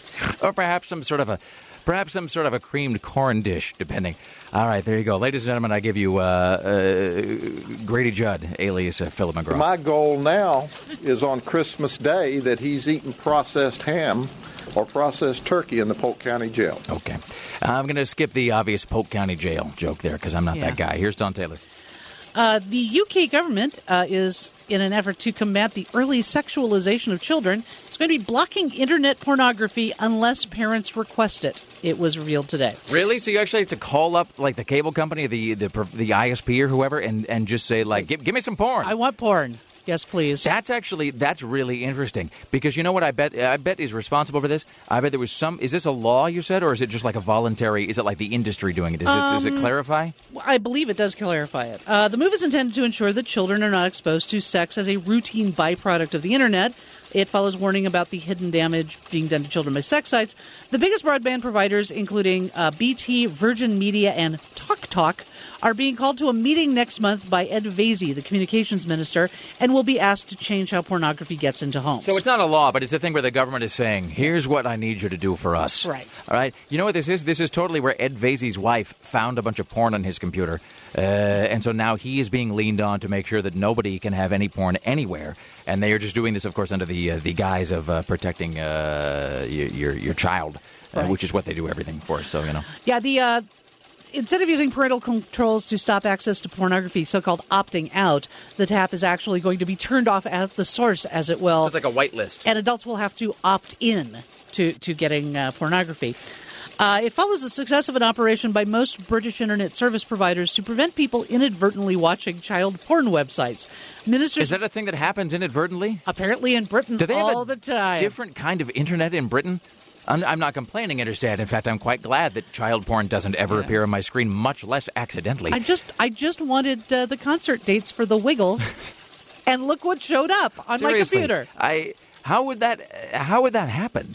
Or perhaps some sort of a, perhaps some sort of a creamed corn dish, depending. All right, there you go. Ladies and gentlemen, I give you uh, uh, Grady Judd, alias uh, Philip McGraw. My goal now is on Christmas Day that he's eating processed ham or processed turkey in the Polk County Jail. Okay. I'm going to skip the obvious Polk County Jail joke there because I'm not Yeah. that guy. Here's Don Taylor. Uh, the U K government uh, is, in an effort to combat the early sexualization of children, is going to be blocking internet pornography unless parents request it. It was revealed today. Really? So you actually have to call up like the cable company, the the, the I S P or whoever, and, and just say like, give, give me some porn. I want porn. Yes, please. That's actually that's really interesting because you know what I bet I bet is responsible for this. I bet there was some. Is this a law you said, or is it just like a voluntary? Is it like the industry doing it? Does it does it clarify? I believe it does clarify it. Uh, the move is intended to ensure that children are not exposed to sex as a routine byproduct of the internet. It follows warning about the hidden damage being done to children by sex sites. The biggest broadband providers, including uh, B T, Virgin Media, and TalkTalk, are being called to a meeting next month by Ed Vasey, the communications minister, and will be asked to change how pornography gets into homes. So it's not a law, but it's a thing where the government is saying, here's what I need you to do for us. Right. All right. You know what this is? This is totally where Ed Vasey's wife found a bunch of porn on his computer. Uh, and so now he is being leaned on to make sure that nobody can have any porn anywhere. And they are just doing this, of course, under the uh, the guise of uh, protecting uh, your, your your child, uh, Right. which is what they do everything for. So, you know. Yeah, the uh, instead of using parental controls to stop access to pornography, so-called opting out, the tap is actually going to be turned off at the source, as it will. So it's like a whitelist. And adults will have to opt in to, to getting uh, pornography. Uh, it follows the success of an operation by most British internet service providers to prevent people inadvertently watching child porn websites. Ministers Is that a thing that happens inadvertently? apparently in Britain Do they all have a the time. different kind of internet in Britain? I'm, I'm not complaining, understand. In fact, I'm quite glad that child porn doesn't ever Yeah. appear on my screen, much less accidentally. I just I just wanted uh, the concert dates for the Wiggles, and look what showed up on my Seriously, computer. I how would that how would that happen?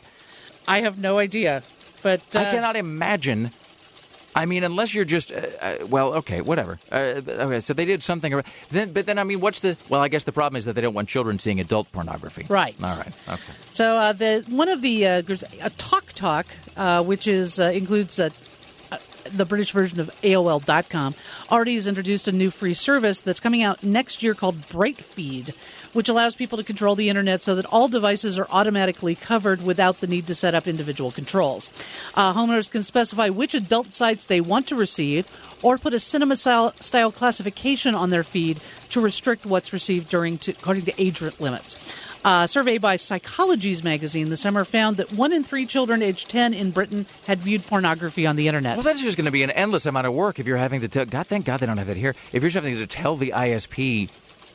I have no idea, but uh, I cannot imagine. I mean, unless you're just uh, uh, well, okay, whatever. Uh, okay, so they did something. ar- Then, but then, I mean, what's the? Well, I guess the problem is that they don't want children seeing adult pornography. Right. All right. Okay. So uh, the one of the uh, groups, uh, TalkTalk, uh, which is uh, includes uh, uh, the British version of A O L dot com, already has introduced a new free service that's coming out next year called Brightfeed, which allows people to control the internet so that all devices are automatically covered without the need to set up individual controls. Uh, homeowners can specify which adult sites they want to receive or put a cinema-style classification on their feed to restrict what's received during to, according to age limits. A survey by Psychologies magazine this summer found that one in three children aged ten in Britain had viewed pornography on the internet. Well, that's just going to be an endless amount of work if you're having to tell. God, thank God they don't have that here. If you're just having to tell the I S P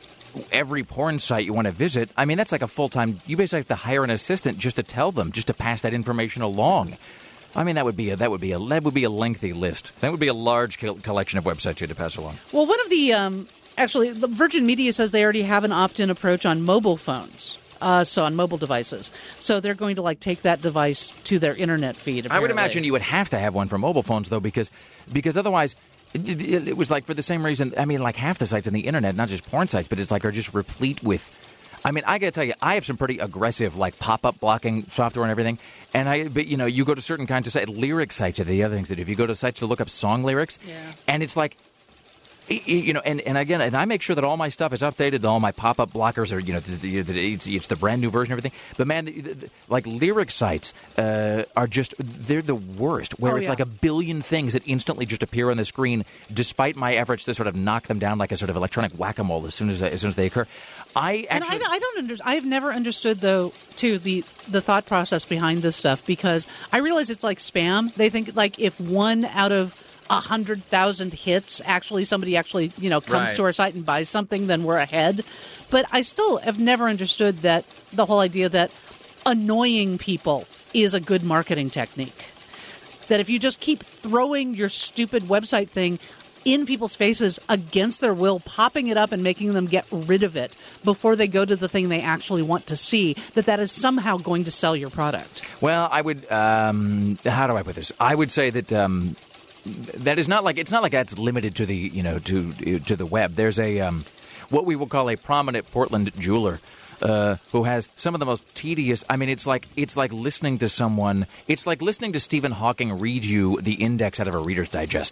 every porn site you want to visit, I mean, that's like a full-time. You basically have to hire an assistant just to tell them, just to pass that information along. I mean, that would be a that would be a that would be a lengthy list. That would be a large co- collection of websites you had to pass along. Well, one of the um, actually, the Virgin Media says they already have an opt-in approach on mobile phones. Uh, so on mobile devices, so they're going to like take that device to their internet feed. Apparently. I would imagine you would have to have one for mobile phones, though, because because otherwise, it, it, it was like for the same reason. I mean, like half the sites on the internet, not just porn sites, but it's like are just replete with. I mean, I got to tell you, I have some pretty aggressive like pop-up blocking software and everything. And I, but you know, you go to certain kinds of sites, lyric sites are the other things that if you go to sites to look up song lyrics, Yeah. and it's like You know, and, and again, and I make sure that all my stuff is updated, all my pop-up blockers are, you know, the, the, the, it's, it's the brand new version and everything. But man, the, the, like lyric sites uh, are just, they're the worst, where oh, it's yeah. like a billion things that instantly just appear on the screen, despite my efforts to sort of knock them down like a sort of electronic whack-a-mole as soon as as soon as they occur. I actually, and I, I don't under, I've never understood though too the the thought process behind this stuff, because I realize it's like spam. They think like if one out of a hundred thousand hits actually somebody actually you know comes Right. to our site and buys something, then we're ahead. But I still have never understood that the whole idea that annoying people is a good marketing technique. That if you just keep throwing your stupid website thing in people's faces against their will, popping it up and making them get rid of it before they go to the thing they actually want to see, that that is somehow going to sell your product. well, I would, um, how do I put this? I would say that um, that is not like, it's not like that's limited to the, you know, to to the web. There's a, um, what we will call a prominent Portland jeweler, Uh, who has some of the most tedious. I mean, it's like it's like listening to someone. It's like listening to Stephen Hawking read you the index out of a Reader's Digest.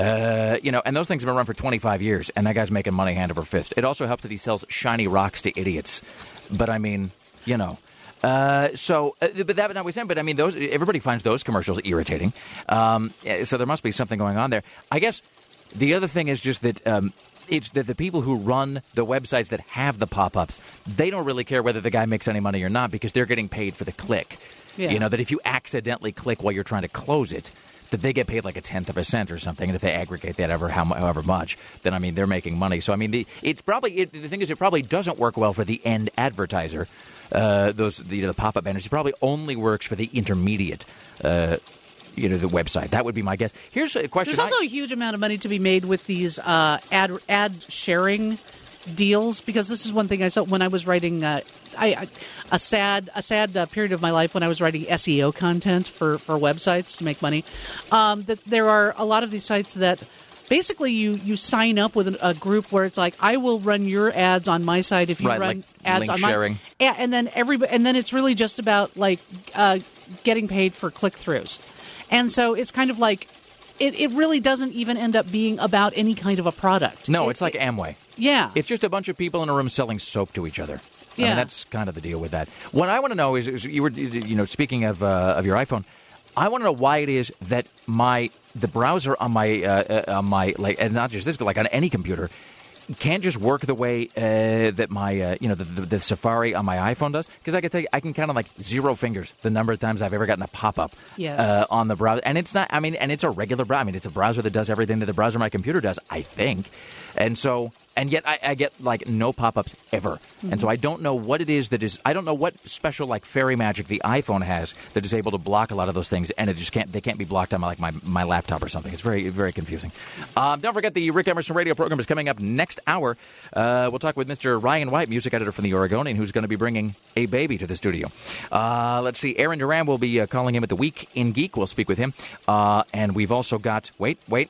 Uh, you know, and those things have been run for twenty-five years, and that guy's making money hand over fist. It also helps that he sells shiny rocks to idiots. But I mean, you know. Uh, so, uh, but that notwithstanding, but I mean, those everybody finds those commercials irritating. Um, so there must be something going on there. I guess the other thing is just that. Um, It's that the people who run the websites that have the pop-ups, they don't really care whether the guy makes any money or not, because they're getting paid for the click. Yeah. You know, that if you accidentally click while you're trying to close it, that they get paid like a tenth of a cent or something. And if they aggregate that ever, how, however much, then, I mean, they're making money. So, I mean, the, it's probably it, the thing is it probably doesn't work well for the end advertiser, uh, those the, the pop-up banners. It probably only works for the intermediate uh you know, the website. That would be my guess. Here's a question. There's also I, a huge amount of money to be made with these uh, ad ad sharing deals, because this is one thing I saw when I was writing uh, I, I, a sad a sad uh, period of my life when I was writing S E O content for, for websites to make money. Um, that there are a lot of these sites that basically you, you sign up with a group where it's like, I will run your ads on my site if you right, run like ads link on sharing. my yeah, and then every and then it's really just about like uh, getting paid for click throughs. And so it's kind of like, it, it really doesn't even end up being about any kind of a product. no, It- it's like it- Amway. Yeah. It's just a bunch of people in a room selling soap to each other. I Yeah. mean, that's kind of the deal with that. What I want to know is, is you were, you know, speaking of uh, of your iPhone, I want to know why it is that my the browser on my uh, uh, on my like, and not just this, but like on any computer, can't just work the way uh, that my uh, you know the, the, the Safari on my iPhone does, because I can take I can count on like zero fingers the number of times I've ever gotten a pop up Yes. uh, on the browser, and it's not I mean and it's a regular browser. I mean, it's a browser that does everything that the browser on my computer does, I think, and so. And yet I, I get, like, no pop-ups ever. Mm-hmm. And so I don't know what it is that is – I don't know what special, like, fairy magic the iPhone has that is able to block a lot of those things, and it just can't – they can't be blocked on, my, like, my, my laptop or something. It's very, very confusing. Um, don't forget the Rick Emerson radio program is coming up next hour. Uh, we'll talk with Mister Ryan White, music editor from The Oregonian, who's going to be bringing a baby to the studio. Uh, let's see. Aaron Duran will be uh, calling him at the Week in Geek. We'll speak with him. Uh, and we've also got – wait, wait.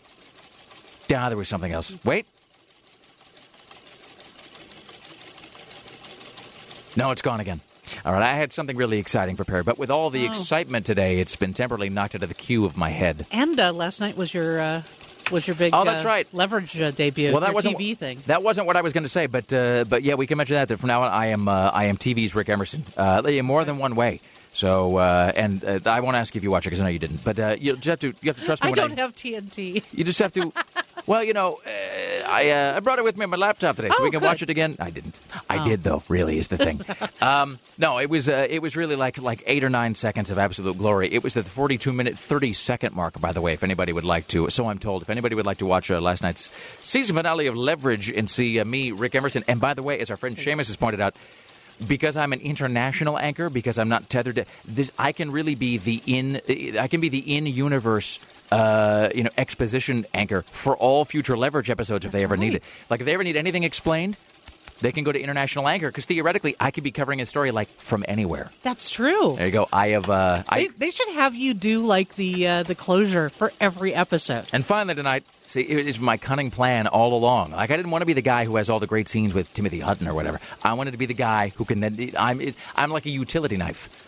Ah, there was something else. Wait. No, it's gone again. All right, I had something really exciting prepared, but with all the Oh. excitement today, it's been temporarily knocked out of the queue of my head. And uh, last night was your uh, was your big Oh, that's uh, right. leverage uh, debut. Well, that your wasn't T V thing. That wasn't what I was going to say, but uh, but yeah, we can mention that. That from now on, I am uh, I am T V's Rick Emerson, uh, in more than one way. So, uh, and uh, I won't ask you if you watch it because I know you didn't. But uh, you just have to you have to trust me I when don't have T N T. You just have to. Well, you know, uh, I uh, I brought it with me on my laptop today, so Oh, we can good. watch it again. I didn't. I Oh. did though. Really, is the thing. um, no, it was uh, it was really like like eight or nine seconds of absolute glory. It was at the forty-two minute thirty second mark, by the way. If anybody would like to, so I'm told, if anybody would like to watch uh, last night's season finale of Leverage and see uh, me, Rick Emerson, and by the way, as our friend Seamus has pointed out. Because I'm an international anchor, because I'm not tethered to this, I can really be the in. I can be the in-universe, uh, you know, exposition anchor for all future Leverage episodes if That's they ever need right. it. Like if they ever need anything explained, they can go to international anchor because theoretically I could be covering a story like from anywhere. That's true. There you go. I have. Uh, I They, they should have you do like the uh, the closure for every episode. and finally tonight. See, it is my cunning plan all along. Like, I didn't want to be the guy who has all the great scenes with Timothy Hutton or whatever. I wanted to be the guy who can then... I'm I'm like a utility knife.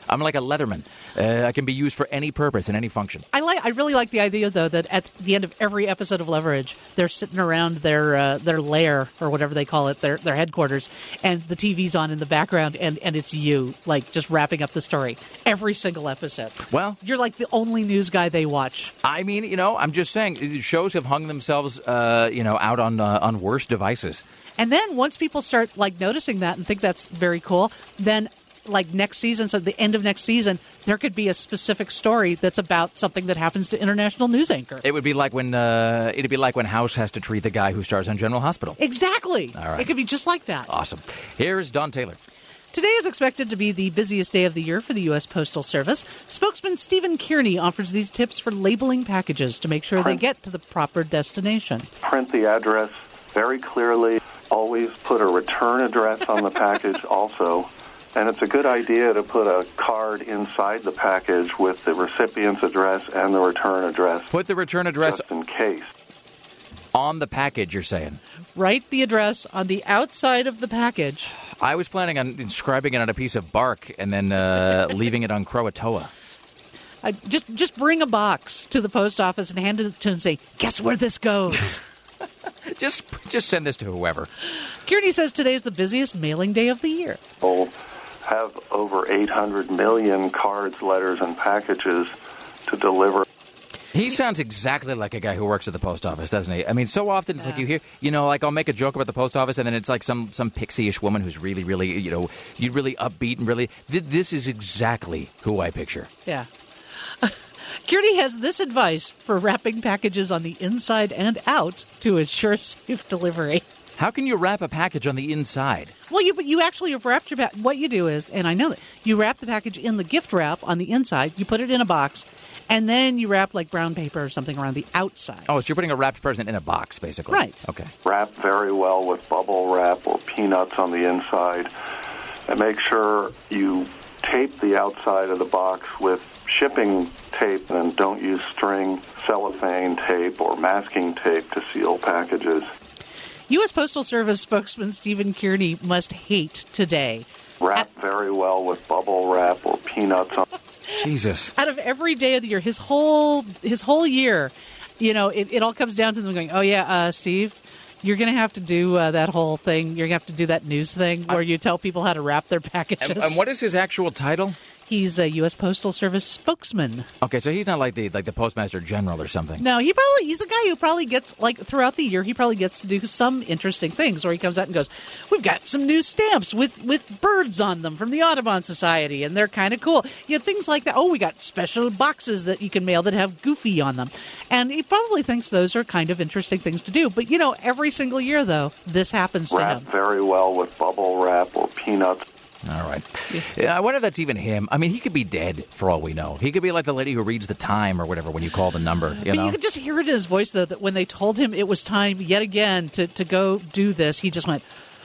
I'm like a Leatherman. Uh, I can be used for any purpose and any function. I like. I really like the idea, though, that at the end of every episode of Leverage, they're sitting around their uh, their lair or whatever they call it, their their headquarters, and the T V's on in the background, and, and it's you, like, just wrapping up the story every single episode. Well, you're like the only news guy they watch. I mean, you know, I'm just saying, shows have hung themselves, uh, you know, out on uh, on worse devices. And then once people start like noticing that and think that's very cool, then like next season, so at the end of next season, there could be a specific story that's about something that happens to international news anchor. It would be like when uh, it'd be like when House has to treat the guy who stars on General Hospital. Exactly. All right. It could be just like that. Awesome. Here's Don Taylor. Today is expected to be the busiest day of the year for the U S Postal Service. Spokesman Stephen Kearney offers these tips for labeling packages to make sure Print. they get to the proper destination. Print the address very clearly. Always put a return address on the package also. And it's a good idea to put a card inside the package with the recipient's address and the return address. Put the return address just in case. On the package, you're saying? Write the address on the outside of the package. I was planning on inscribing it on a piece of bark and then uh, leaving it on Croatoa. I, just just bring a box to the post office and hand it to them and say, guess where this goes? just just send this to whoever. Kearney says today is the busiest mailing day of the year. We'll have over eight hundred million cards, letters, and packages to deliver. He sounds exactly like a guy who works at the post office, doesn't he? I mean, so often it's yeah. like you hear, you know, like I'll make a joke about the post office and then it's like some, some pixie-ish woman who's really, really, you know, you really upbeat and really, th- this is exactly who I picture. Yeah. Kearney has this advice for wrapping packages on the inside and out to ensure safe delivery. How can you wrap a package on the inside? Well, you you actually have wrapped your package. What you do is, and I know that, you wrap the package in the gift wrap on the inside, you put it in a box, and then you wrap like brown paper or something around the outside. Oh, so you're putting a wrapped present in a box, basically. Right. Okay. Wrap very well with bubble wrap or peanuts on the inside. And make sure you tape the outside of the box with shipping tape, and don't use string, cellophane tape, or masking tape to seal packages. U S Postal Service spokesman Stephen Kearney must hate today. Wrap At- very well with bubble wrap or peanuts on. Jesus. Out of every day of the year, his whole his whole year, you know, it, it all comes down to them going, oh, yeah, uh, Steve, you're going to have to do uh, that whole thing. You're going to have to do that news thing where you tell people how to wrap their packages. And, and what is his actual title? He's a U S Postal Service spokesman. Okay, so he's not like the like the Postmaster General or something. No, he probably he's a guy who probably gets, like, throughout the year, he probably gets to do some interesting things where he comes out and goes, we've got some new stamps with, with birds on them from the Audubon Society, and they're kind of cool. You know, things like that. Oh, we got special boxes that you can mail that have Goofy on them. And he probably thinks those are kind of interesting things to do. But, you know, every single year, though, this happens to Wrap him. very well with bubble wrap or peanuts. All right. Yeah, I wonder if that's even him. I mean, he could be dead for all we know. He could be like the lady who reads the time or whatever when you call the number. You but know? you could just hear it in his voice, though, that when they told him it was time yet again to, to go do this, he just went...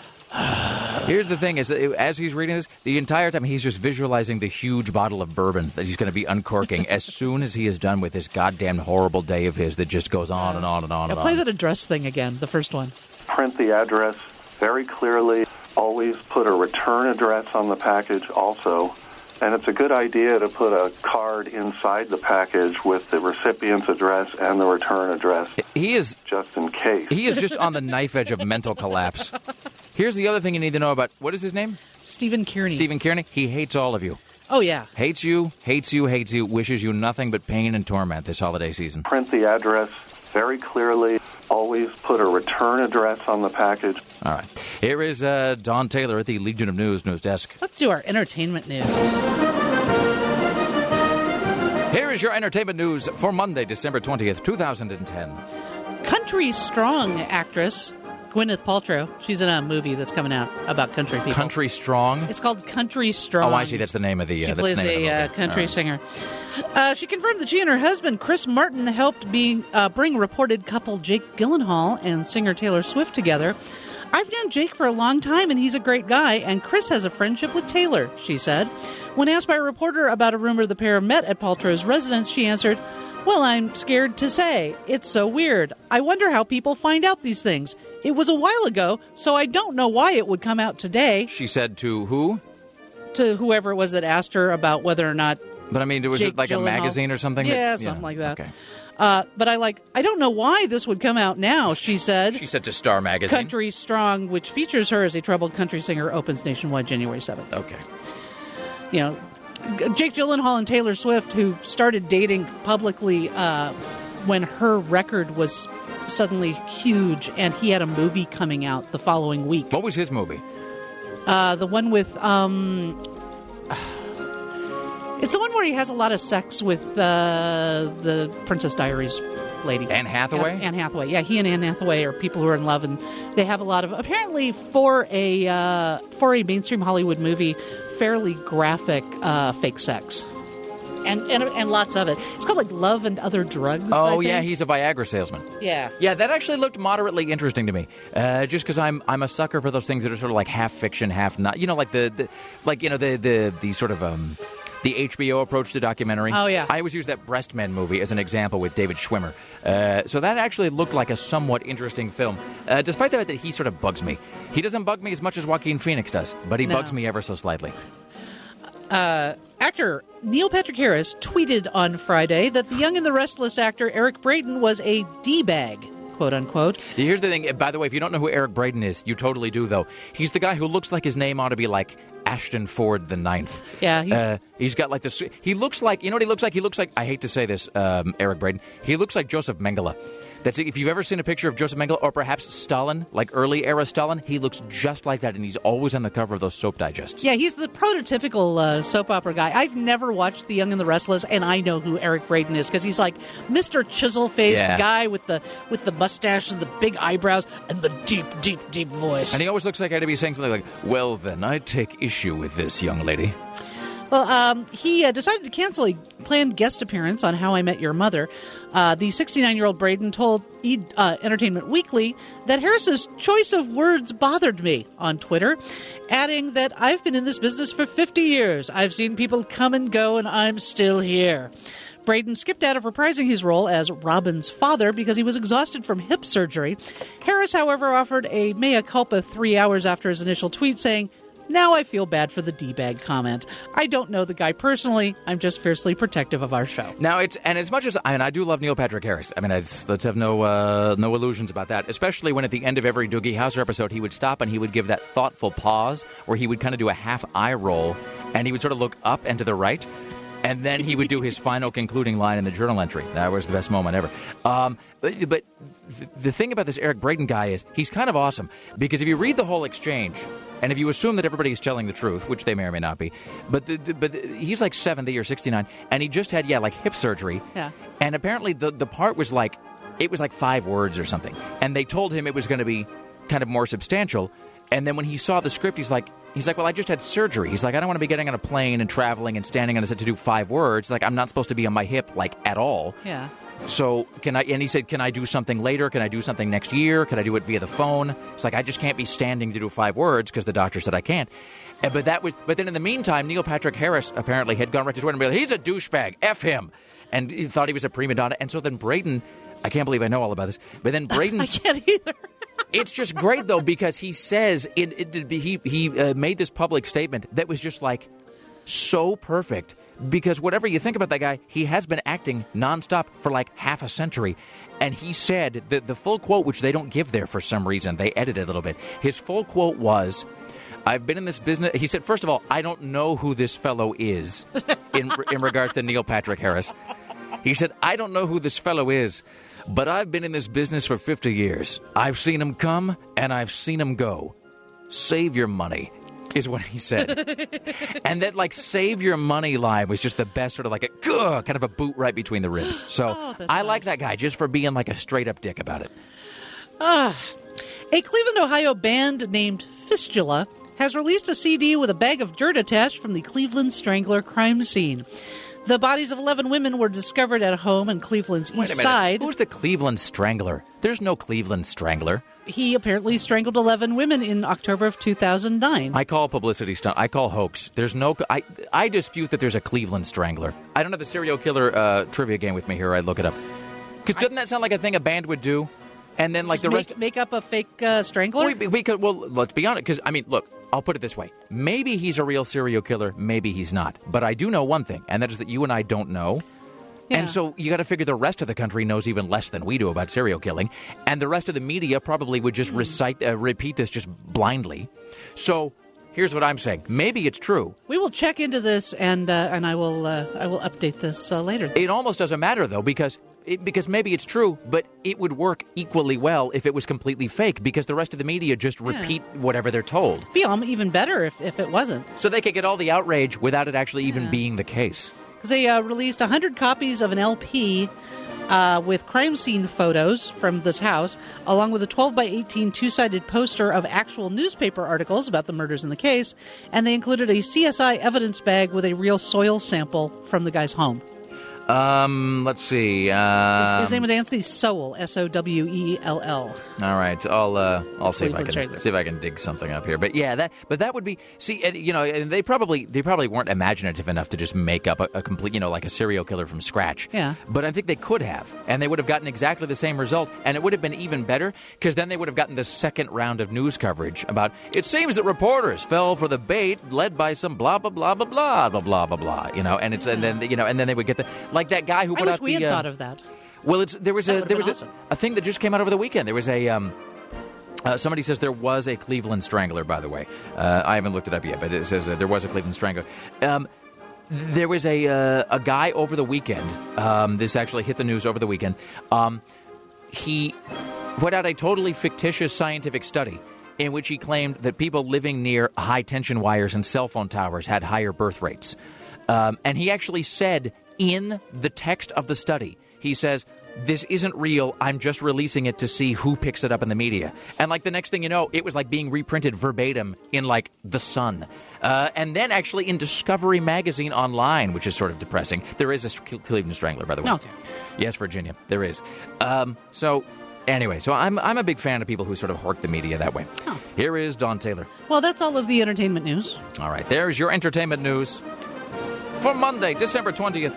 Here's the thing, is that as he's reading this, the entire time he's just visualizing the huge bottle of bourbon that he's going to be uncorking as soon as he is done with this goddamn horrible day of his that just goes on and on and on Now and play on. that address thing again, the first one. Print the address very clearly. Always put a return address on the package also. And it's a good idea to put a card inside the package with the recipient's address and the return address. He is just in case. He is just on the knife edge of mental collapse. Here's the other thing you need to know about, what is his name? Stephen Kearney. Stephen Kearney. He hates all of you. Oh, yeah. Hates you, hates you, hates you, wishes you nothing but pain and torment this holiday season. Print the address very clearly. Always put a return address on the package. All right. Here is uh, Don Taylor at the Legion of News news desk. Let's do our entertainment news. Here is your entertainment news for Monday, December twentieth, two thousand ten. Country strong actress Gwyneth Paltrow. She's in a movie that's coming out about country people. Country Strong? It's called Country Strong. Oh, I see. That's the name of the uh, She that's plays the name a of the uh, movie. country All right. singer. Uh, she confirmed that she and her husband, Chris Martin, helped being, uh, bring reported couple Jake Gyllenhaal and singer Taylor Swift together. I've known Jake for a long time, and he's a great guy, and Chris has a friendship with Taylor, she said. When asked by a reporter about a rumor the pair met at Paltrow's residence, she answered, well, I'm scared to say. It's so weird. I wonder how people find out these things. It was a while ago, so I don't know why it would come out today. She said to who? to whoever it was that asked her about whether or not. But I mean, was Jake it like Gyllenhaal, a magazine or something? Yeah, that, something know, like that. Okay. Uh, but I like. I don't know why this would come out now. She said. She said to Star Magazine. Country Strong, which features her as a troubled country singer, opens nationwide January seventh. Okay. You know, Jake Gyllenhaal and Taylor Swift, who started dating publicly uh, when her record was suddenly huge, and he had a movie coming out the following week. What was his movie? Uh, the one with. Um, it's the one where he has a lot of sex with uh, the Princess Diaries lady. Anne Hathaway? Anne, Anne Hathaway. Yeah, he and Anne Hathaway are people who are in love, and they have a lot of. Apparently, for a uh, for a mainstream Hollywood movie, fairly graphic uh, fake sex. And, and and lots of it. It's called like Love and Other Drugs. Oh, I yeah, think. he's a Viagra salesman. Yeah. Yeah, that actually looked moderately interesting to me. Uh, just because I'm I'm a sucker for those things that are sort of like half fiction, half not. You know, like the, the like you know the the the sort of um. The H B O approach to documentary. Oh, yeah. I always use that Breast Men movie as an example with David Schwimmer. Uh, so that actually looked like a somewhat interesting film, uh, despite the fact that he sort of bugs me. He doesn't bug me as much as Joaquin Phoenix does, but he No. bugs me ever so slightly. Uh, actor Neil Patrick Harris tweeted on Friday that the Young and the Restless actor Eric Braeden was a D-bag, quote unquote. Here's the thing. By the way, if you don't know who Eric Braeden is, you totally do, though. He's the guy who looks like his name ought to be like Ashton Ford the Ninth. Yeah, he's- uh, he's got like this. He looks like, you know what he looks like? He looks like, I hate to say this, um, Eric Braeden. He looks like Joseph Mengele. That's if you've ever seen a picture of Joseph Mengele or perhaps Stalin, like early era Stalin, he looks just like that, and he's always on the cover of those soap digests. Yeah, he's the prototypical uh, soap opera guy. I've never watched The Young and the Restless, and I know who Eric Braeden is because he's like Mister Chisel-faced Yeah. guy with the with the mustache and the big eyebrows and the deep, deep, deep voice. And he always looks like I'd be saying something like, well, then, I take issue with this, young lady. Well, um, he uh, decided to cancel a planned guest appearance on How I Met Your Mother. Uh, the sixty-nine-year-old Braeden told e- uh, Entertainment Weekly that Harris's choice of words bothered me on Twitter, adding that I've been in this business for fifty years. I've seen people come and go, and I'm still here. Braeden skipped out of reprising his role as Robin's father because he was exhausted from hip surgery. Harris, however, offered a mea culpa three hours after his initial tweet, saying, "Now I feel bad for the D-bag comment. I don't know the guy personally. I'm just fiercely protective of our show." Now it's and as much as I mean I do love Neil Patrick Harris. I mean I just, let's have no uh, no illusions about that. Especially when at the end of every Doogie Howser episode he would stop and he would give that thoughtful pause where he would kind of do a half eye roll and he would sort of look up and to the right. And then he would do his final concluding line in the journal entry. That was the best moment ever. Um, but, but the thing about this Eric Braeden guy is he's kind of awesome because if you read the whole exchange, and if you assume that everybody is telling the truth, which they may or may not be, but the, the, but the, he's like seventy or sixty-nine, and he just had yeah like hip surgery. Yeah. And apparently the the part was like it was like five words or something, and they told him it was going to be kind of more substantial. And then when he saw the script, he's like, he's like, well, I just had surgery. He's like, I don't want to be getting on a plane and traveling and standing on a set to do five words. Like, I'm not supposed to be on my hip, like, at all. Yeah. So can I? And he said, can I do something later? Can I do something next year? Can I do it via the phone? It's like I just can't be standing to do five words because the doctor said I can't. And, but that was. But then in the meantime, Neil Patrick Harris apparently had gone right to Twitter and be like, he's a douchebag. F him. And he thought he was a prima donna. And so then Braeden, I can't believe I know all about this. But then Braeden, I can't either. It's just great, though, because he says in, it, he he uh, made this public statement that was just like so perfect. Because whatever you think about that guy, he has been acting nonstop for like half a century. And he said that the full quote, which they don't give there for some reason, they edited a little bit. His full quote was, I've been in this business. He said, first of all, I don't know who this fellow is in in regards to Neil Patrick Harris. He said, I don't know who this fellow is. But I've been in this business for fifty years. I've seen him come, and I've seen him go. Save your money, is what he said. And that, like, save your money line was just the best sort of like a, ugh, kind of a boot right between the ribs. So Oh, that's I nice. like that guy just for being like a straight-up dick about it. Ah. A Cleveland, Ohio band named Fistula has released a C D with a bag of dirt attached from the Cleveland Strangler crime scene. The bodies of eleven women were discovered at a home in Cleveland's Wait east a minute. side. Who's the Cleveland Strangler? There's no Cleveland Strangler. He apparently strangled eleven women in October of two thousand nine. I call publicity stunt. I call hoax. There's no. I I dispute that there's a Cleveland Strangler. I don't have the serial killer uh, trivia game with me here. I'd look it up. Because doesn't that sound like a thing a band would do? And then like Just the make, rest. make up a fake uh, strangler? We, we could. Well, let's be honest. Because I mean, look. I'll put it this way. Maybe he's a real serial killer. Maybe he's not. But I do know one thing, and that is that you and I don't know. Yeah. And so you got to figure the rest of the country knows even less than we do about serial killing. And the rest of the media probably would just recite, uh, repeat this just blindly. So here's what I'm saying. Maybe it's true. We will check into this, and uh, and I will uh, I will update this uh, later. It almost doesn't matter, though, because... It, because maybe it's true, but it would work equally well if it was completely fake, because the rest of the media just repeat yeah. whatever they're told. It'd be even better if, if it wasn't. So they could get all the outrage without it actually even yeah. being the case. Because they uh, released one hundred copies of an L P uh, with crime scene photos from this house, along with a twelve by eighteen two-sided poster of actual newspaper articles about the murders in the case, and they included a C S I evidence bag with a real soil sample from the guy's home. Um, let's see. Um, his, his name was Anthony Sowell, S O W E L L. All right, I'll uh, I'll see if I can see if I can dig something up here. But yeah, that but that would be see, you know, and they probably they probably weren't imaginative enough to just make up a, a complete, you know, like a serial killer from scratch. Yeah. But I think they could have, and they would have gotten exactly the same result, and it would have been even better because then they would have gotten the second round of news coverage about. It seems that reporters fell for the bait led by some blah blah blah blah blah blah blah blah blah. You know, and it's and then you know, and then they would get the. Like that guy who put I wish out we the. had Uh, thought of that. Well, it's there was that a there was awesome. a, a thing that just came out over the weekend. There was a. Um, uh, somebody says there was a Cleveland Strangler. By the way, uh, I haven't looked it up yet, but it says uh, there was a Cleveland Strangler. Um, there was a uh, a guy over the weekend. Um, this actually hit the news over the weekend. Um, he put out a totally fictitious scientific study in which he claimed that people living near high tension wires and cell phone towers had higher birth rates. Um, and he actually said in the text of the study, he says, this isn't real. I'm just releasing it to see who picks it up in the media. And like the next thing you know, it was like being reprinted verbatim in like The Sun. Uh, and then actually in Discovery Magazine online, which is sort of depressing. There is a Cleveland Strangler, by the way. Okay. Yes, Virginia, there is. Um, so anyway, so I'm I'm a big fan of people who sort of hork the media that way. Oh. Here is Don Taylor. Well, that's all of the entertainment news. All right, there's your entertainment news. For Monday, December twentieth,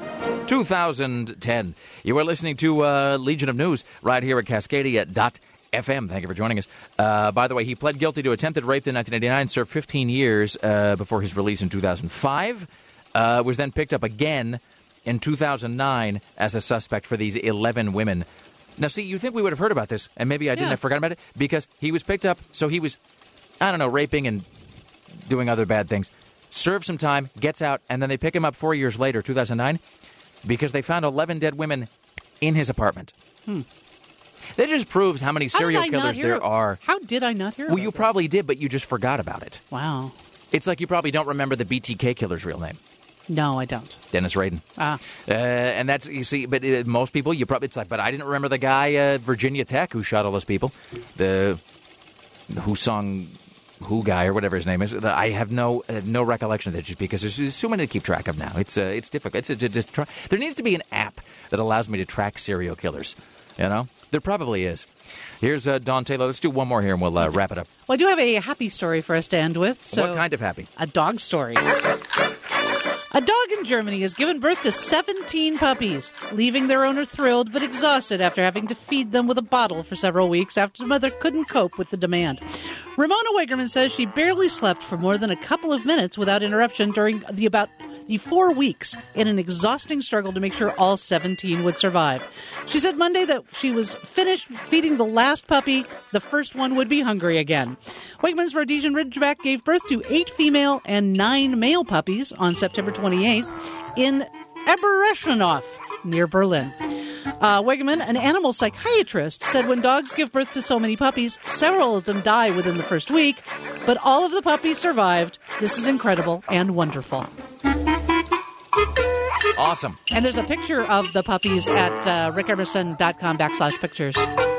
twenty ten. You are listening to uh, Legion of News right here at Cascadia dot F M. Thank you for joining us. Uh, by the way, he pled guilty to attempted rape in nineteen eighty-nine, served fifteen years uh, before his release in two thousand five, uh, was then picked up again in two thousand nine as a suspect for these eleven women. Now, see, you think we would have heard about this, and maybe I didn't yeah. have forgotten about it, because he was picked up, so he was, I don't know, raping and doing other bad things. Serves some time, gets out, and then they pick him up four years later, two thousand nine, because they found eleven dead women in his apartment. Hmm. That just proves how many serial how killers there are. How did I not hear Well, about you this? probably did, but you just forgot about it. Wow. It's like you probably don't remember the B T K killer's real name. No, I don't. Dennis Radin. Ah. Uh, and that's, you see, but uh, most people, you probably, it's like, but I didn't remember the guy at Virginia Tech who shot all those people. The, who sung... Who guy or whatever his name is. I have no uh, no recollection of it just because there's, there's so many to keep track of now. It's uh, it's difficult. It's a, a, a try. There needs to be an app that allows me to track serial killers. You know, there probably is. Here's uh, Don Taylor. Let's do one more here and we'll uh, wrap it up. Well, I do have a happy story for us to end with. So what kind of happy? A dog story. A dog in Germany has given birth to seventeen puppies, leaving their owner thrilled but exhausted after having to feed them with a bottle for several weeks after the mother couldn't cope with the demand. Ramona Wegerman says she barely slept for more than a couple of minutes without interruption during the about the four weeks in an exhausting struggle to make sure all seventeen would survive. She said Monday that she was finished feeding the last puppy, the first one would be hungry again. Wakeman's Rhodesian Ridgeback gave birth to eight female and nine male puppies on September twenty-eighth in Ebereschenow, near Berlin. Uh, Wegeman, an animal psychiatrist, said when dogs give birth to so many puppies, several of them die within the first week, but all of the puppies survived. This is incredible and wonderful. Awesome. And there's a picture of the puppies at uh, rickemerson.com backslash pictures.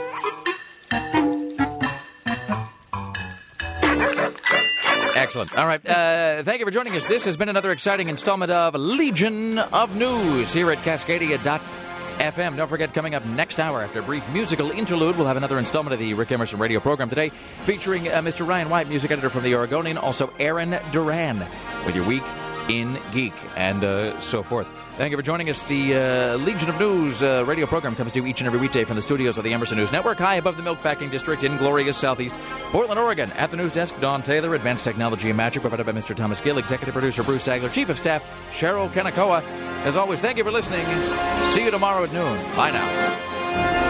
Excellent. All right. Uh, thank you for joining us. This has been another exciting installment of Legion of News here at Cascadia dot F M. Don't forget, coming up next hour after a brief musical interlude, we'll have another installment of the Rick Emerson radio program today featuring uh, Mister Ryan White, music editor from the Oregonian, also Aaron Duran with your week in geek, and uh, so forth. Thank you for joining us. The uh, Legion of News uh, radio program comes to you each and every weekday from the studios of the Emerson News Network, high above the Milkpacking District in glorious southeast Portland, Oregon. At the news desk, Don Taylor, advanced technology and magic provided by Mister Thomas Gill, executive producer Bruce Sagler, chief of staff Cheryl Kanakawa. As always, thank you for listening. See you tomorrow at noon. Bye now.